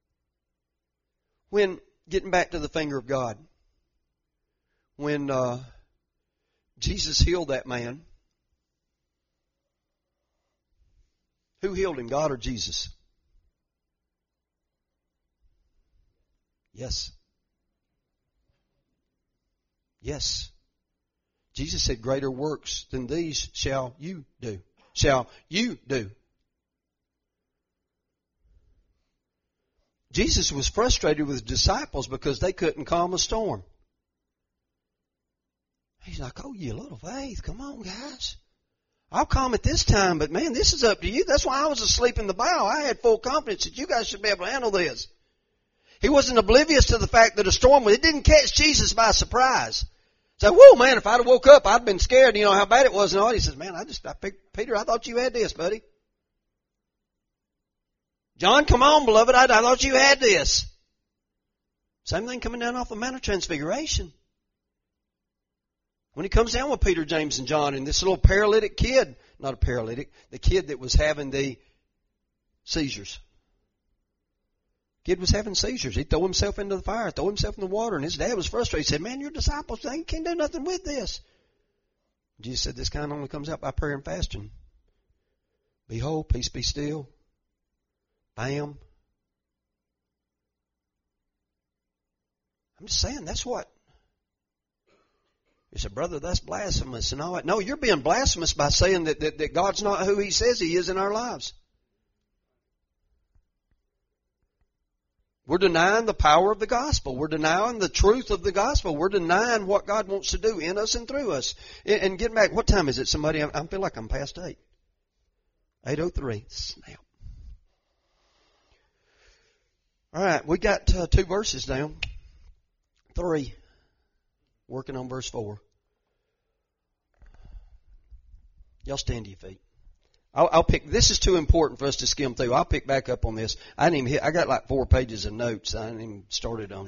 When, getting back to the finger of God, when uh, Jesus healed that man, who healed him, God or Jesus? Yes. Yes. Jesus said, greater works than these shall you do. Shall you do. Jesus was frustrated with his disciples because they couldn't calm a storm. He's like, oh, you little faith. Come on, guys. I'll calm it this time, but man, this is up to you. That's why I was asleep in the bow. I had full confidence that you guys should be able to handle this. He wasn't oblivious to the fact that a storm, it didn't catch Jesus by surprise. So, whoa, man, if I'd have woke up, I'd have been scared, you know, how bad it was and all. He says, man, I just, I picked, Peter, I thought you had this, buddy. John, come on, beloved, I, I thought you had this. Same thing coming down off the Mount of Transfiguration. When he comes down with Peter, James, and John, and this little paralytic kid, not a paralytic, the kid that was having the seizures. Kid was having seizures. He'd throw himself into the fire, throw himself in the water, and his dad was frustrated. He said, man, your disciples, they can't do nothing with this. Jesus said, this kind only comes out by prayer and fasting. Behold, peace be still. Bam. I'm just saying, that's what. You said, brother, that's blasphemous and all that. No, you're being blasphemous by saying that, that, that God's not who He says He is in our lives. We're denying the power of the gospel. We're denying the truth of the gospel. We're denying what God wants to do in us and through us. And, and getting back, what time is it? Somebody, I, I feel like I'm past eight. eight oh three. Snap. All right, we got uh, two verses down. Three. Working on verse four. Y'all stand to your feet. I'll, I'll pick. This is too important for us to skim through. I'll pick back up on this. I didn't even hit. I got like four pages of notes. I didn't even started on.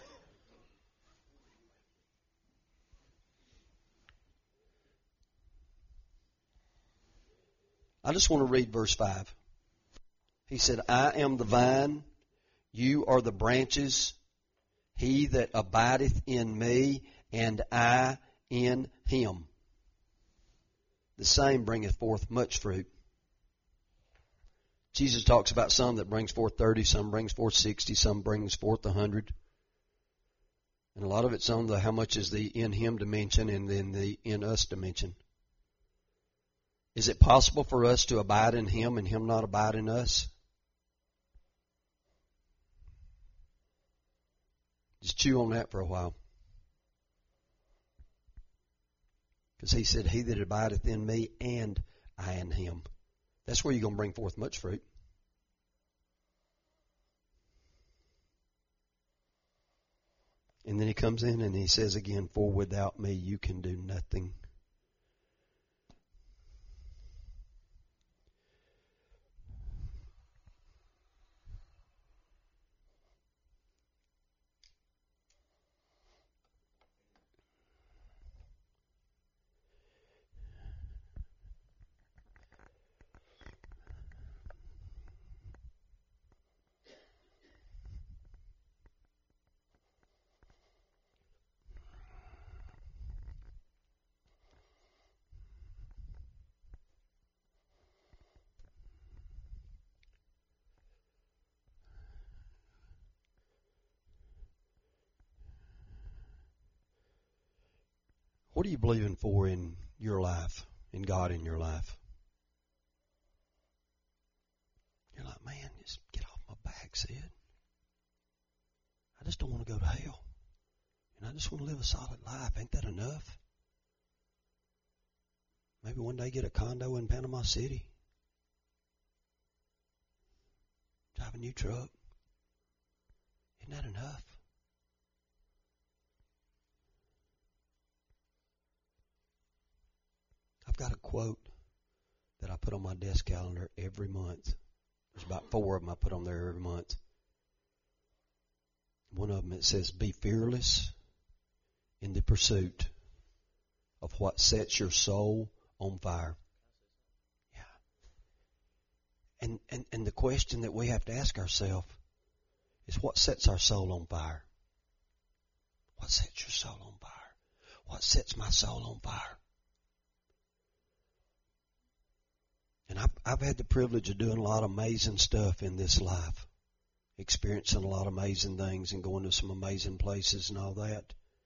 I just want to read verse five. He said, I am the vine, you are the branches. He that abideth in me, and I in him, the same bringeth forth much fruit. Jesus talks about some that brings forth thirty, some brings forth sixty, some brings forth a hundred. And a lot of it's on the how much is the in him dimension and then the in us dimension. Is it possible for us to abide in him and him not abide in us? Just chew on that for a while. Because he said, he that abideth in me and I in him. That's where you're going to bring forth much fruit. And then he comes in and he says again, for without me you can do nothing. What are you believing for in your life, in God in your life? You're like, man, just get off my back, Sid. I just don't want to go to hell. And I just want to live a solid life. Ain't that enough? Maybe one day get a condo in Panama City. Drive a new truck. Isn't that enough? I've got a quote that I put on my desk calendar every month. There's about four of them I put on there every month. One of them, it says, be fearless in the pursuit of what sets your soul on fire. Yeah. And, and, and the question that we have to ask ourselves is, what sets our soul on fire? What sets your soul on fire? What sets my soul on fire? And I've, I've had the privilege of doing a lot of amazing stuff in this life. Experiencing a lot of amazing things and going to some amazing places and all that.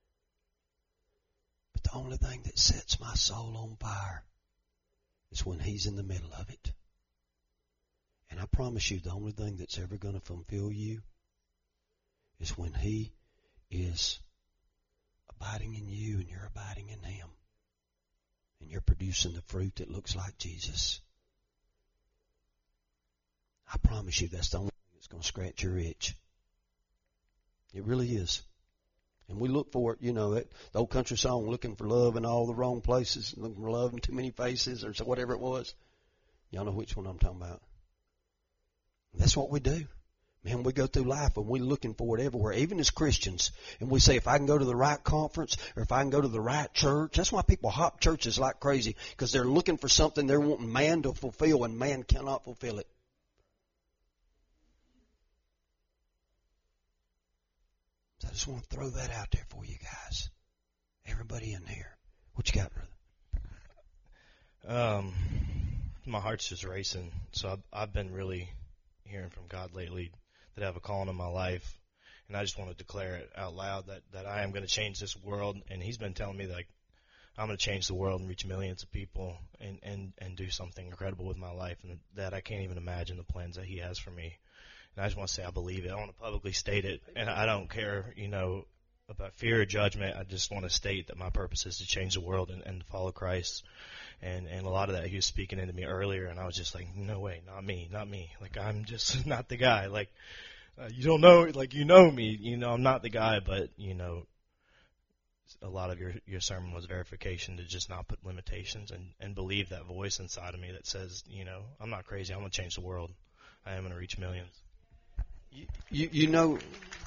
But the only thing that sets my soul on fire is when He's in the middle of it. And I promise you, the only thing that's ever going to fulfill you is when He is abiding in you and you're abiding in Him. And you're producing the fruit that looks like Jesus. I promise you that's the only thing that's going to scratch your itch. It really is. And we look for it, you know, that the old country song, looking for love in all the wrong places, looking for love in too many faces, or so whatever it was. Y'all know which one I'm talking about. That's what we do. Man, we go through life and we're looking for it everywhere, even as Christians. And we say, if I can go to the right conference or if I can go to the right church. That's why people hop churches like crazy, because they're looking for something they're wanting man to fulfill, and man cannot fulfill it. So I just want to throw that out there for you guys. Everybody in here. What you got, brother? Um, my heart's just racing. So I've, I've been really hearing from God lately that I have a calling in my life, and I just want to declare it out loud that, that I am going to change this world. And He's been telling me that like, I'm going to change the world and reach millions of people and, and, and do something incredible with my life, and that I can't even imagine the plans that He has for me. And I just want to say I believe it. I want to publicly state it, and I don't care, you know, about fear or judgment. I just want to state that my purpose is to change the world and, and to follow Christ. And and a lot of that He was speaking into me earlier, and I was just like, no way, not me, not me. Like, I'm just not the guy. Like, uh, you don't know, like, you know me, you know, I'm not the guy, but, you know, a lot of your, your sermon was verification to just not put limitations and, and believe that voice inside of me that says, you know, I'm not crazy, I'm going to change the world. I am going to reach millions. You, you, you know,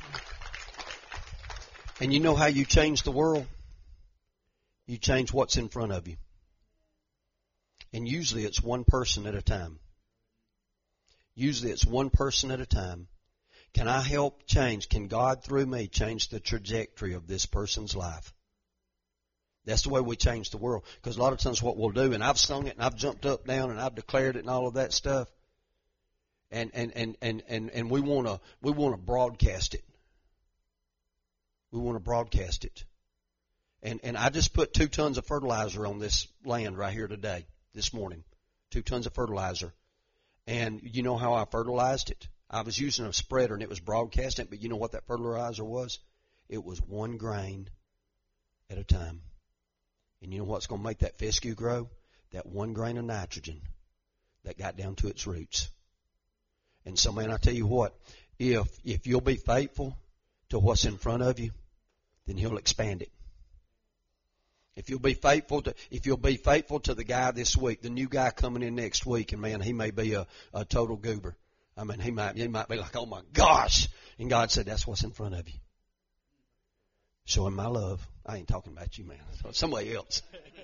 and you know how you change the world? You change what's in front of you. And usually it's one person at a time. Usually it's one person at a time. Can I help change? Can God, through me, change the trajectory of this person's life? That's the way we change the world. Because a lot of times what we'll do, and I've sung it, and I've jumped up, down, and I've declared it, and all of that stuff. And and and and and, and we want to we want to broadcast it. We want to broadcast it. And and I just put two tons of fertilizer on this land right here today, this morning. Two tons of fertilizer. And you know how I fertilized it? I was using a spreader and it was broadcasting, but you know what that fertilizer was? It was one grain at a time. And you know what's going to make that fescue grow? That one grain of nitrogen that got down to its roots. And so, man, I tell you what, if if you'll be faithful to what's in front of you, then He'll expand it. If you'll be faithful to, if you'll be faithful to the guy this week, the new guy coming in next week, and man, he may be a, a total goober. I mean, he might, he might be like, oh my gosh. And God said, that's what's in front of you. Show him my love. I ain't talking about you, man. Somebody else.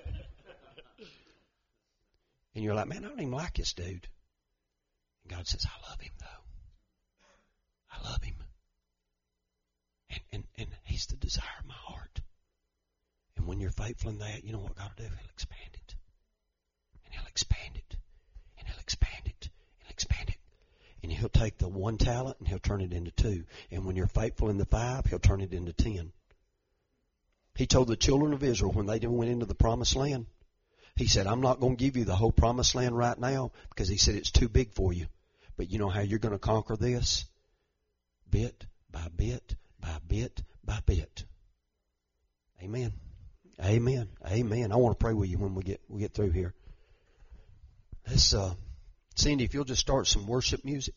And you're like, man, I don't even like this dude. And God says, I love him though. I love him. And, and, and He's the desire of my heart. And when you're faithful in that, you know what God will do? He'll expand it. And He'll expand it. And He'll expand it. And expand it. And He'll take the one talent and He'll turn it into two. And when you're faithful in the five, He'll turn it into ten. He told the children of Israel when they went into the promised land, He said, I'm not going to give you the whole promised land right now, because He said it's too big for you. But you know how you're going to conquer this? Bit by bit by bit by bit. Amen. Amen. Amen. I want to pray with you when we get we get through here. Let's, uh, Cindy, if you'll just start some worship music.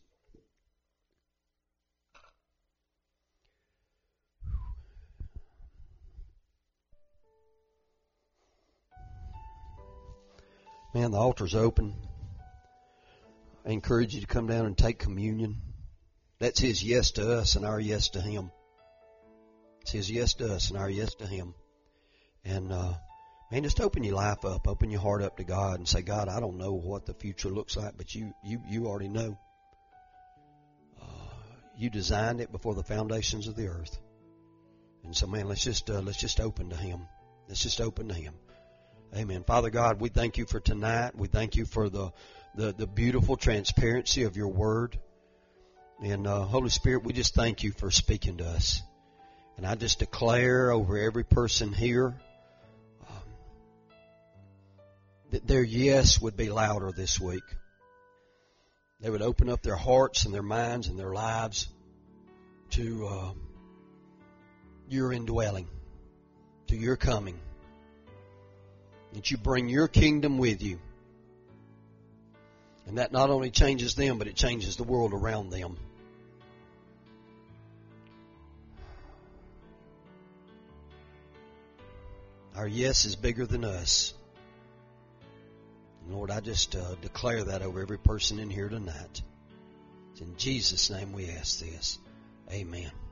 Man, the altar's open. I encourage you to come down and take communion. That's His yes to us and our yes to Him. It's His yes to us and our yes to Him. And, uh, man, just open your life up, open your heart up to God and say, God, I don't know what the future looks like, but you, you, you already know. Uh, you designed it before the foundations of the earth. And so, man, let's just, uh, let's just open to Him. Let's just open to Him. Amen. Father God, we thank You for tonight. We thank You for the, the, the beautiful transparency of Your Word. And, uh, Holy Spirit, we just thank You for speaking to us. And I just declare over every person here, that their yes would be louder this week. They would open up their hearts and their minds and their lives to uh, your indwelling, to your coming. That you bring your kingdom with you. And that not only changes them, but it changes the world around them. Our yes is bigger than us. And Lord, I just uh, declare that over every person in here tonight. It's in Jesus' name we ask this. Amen.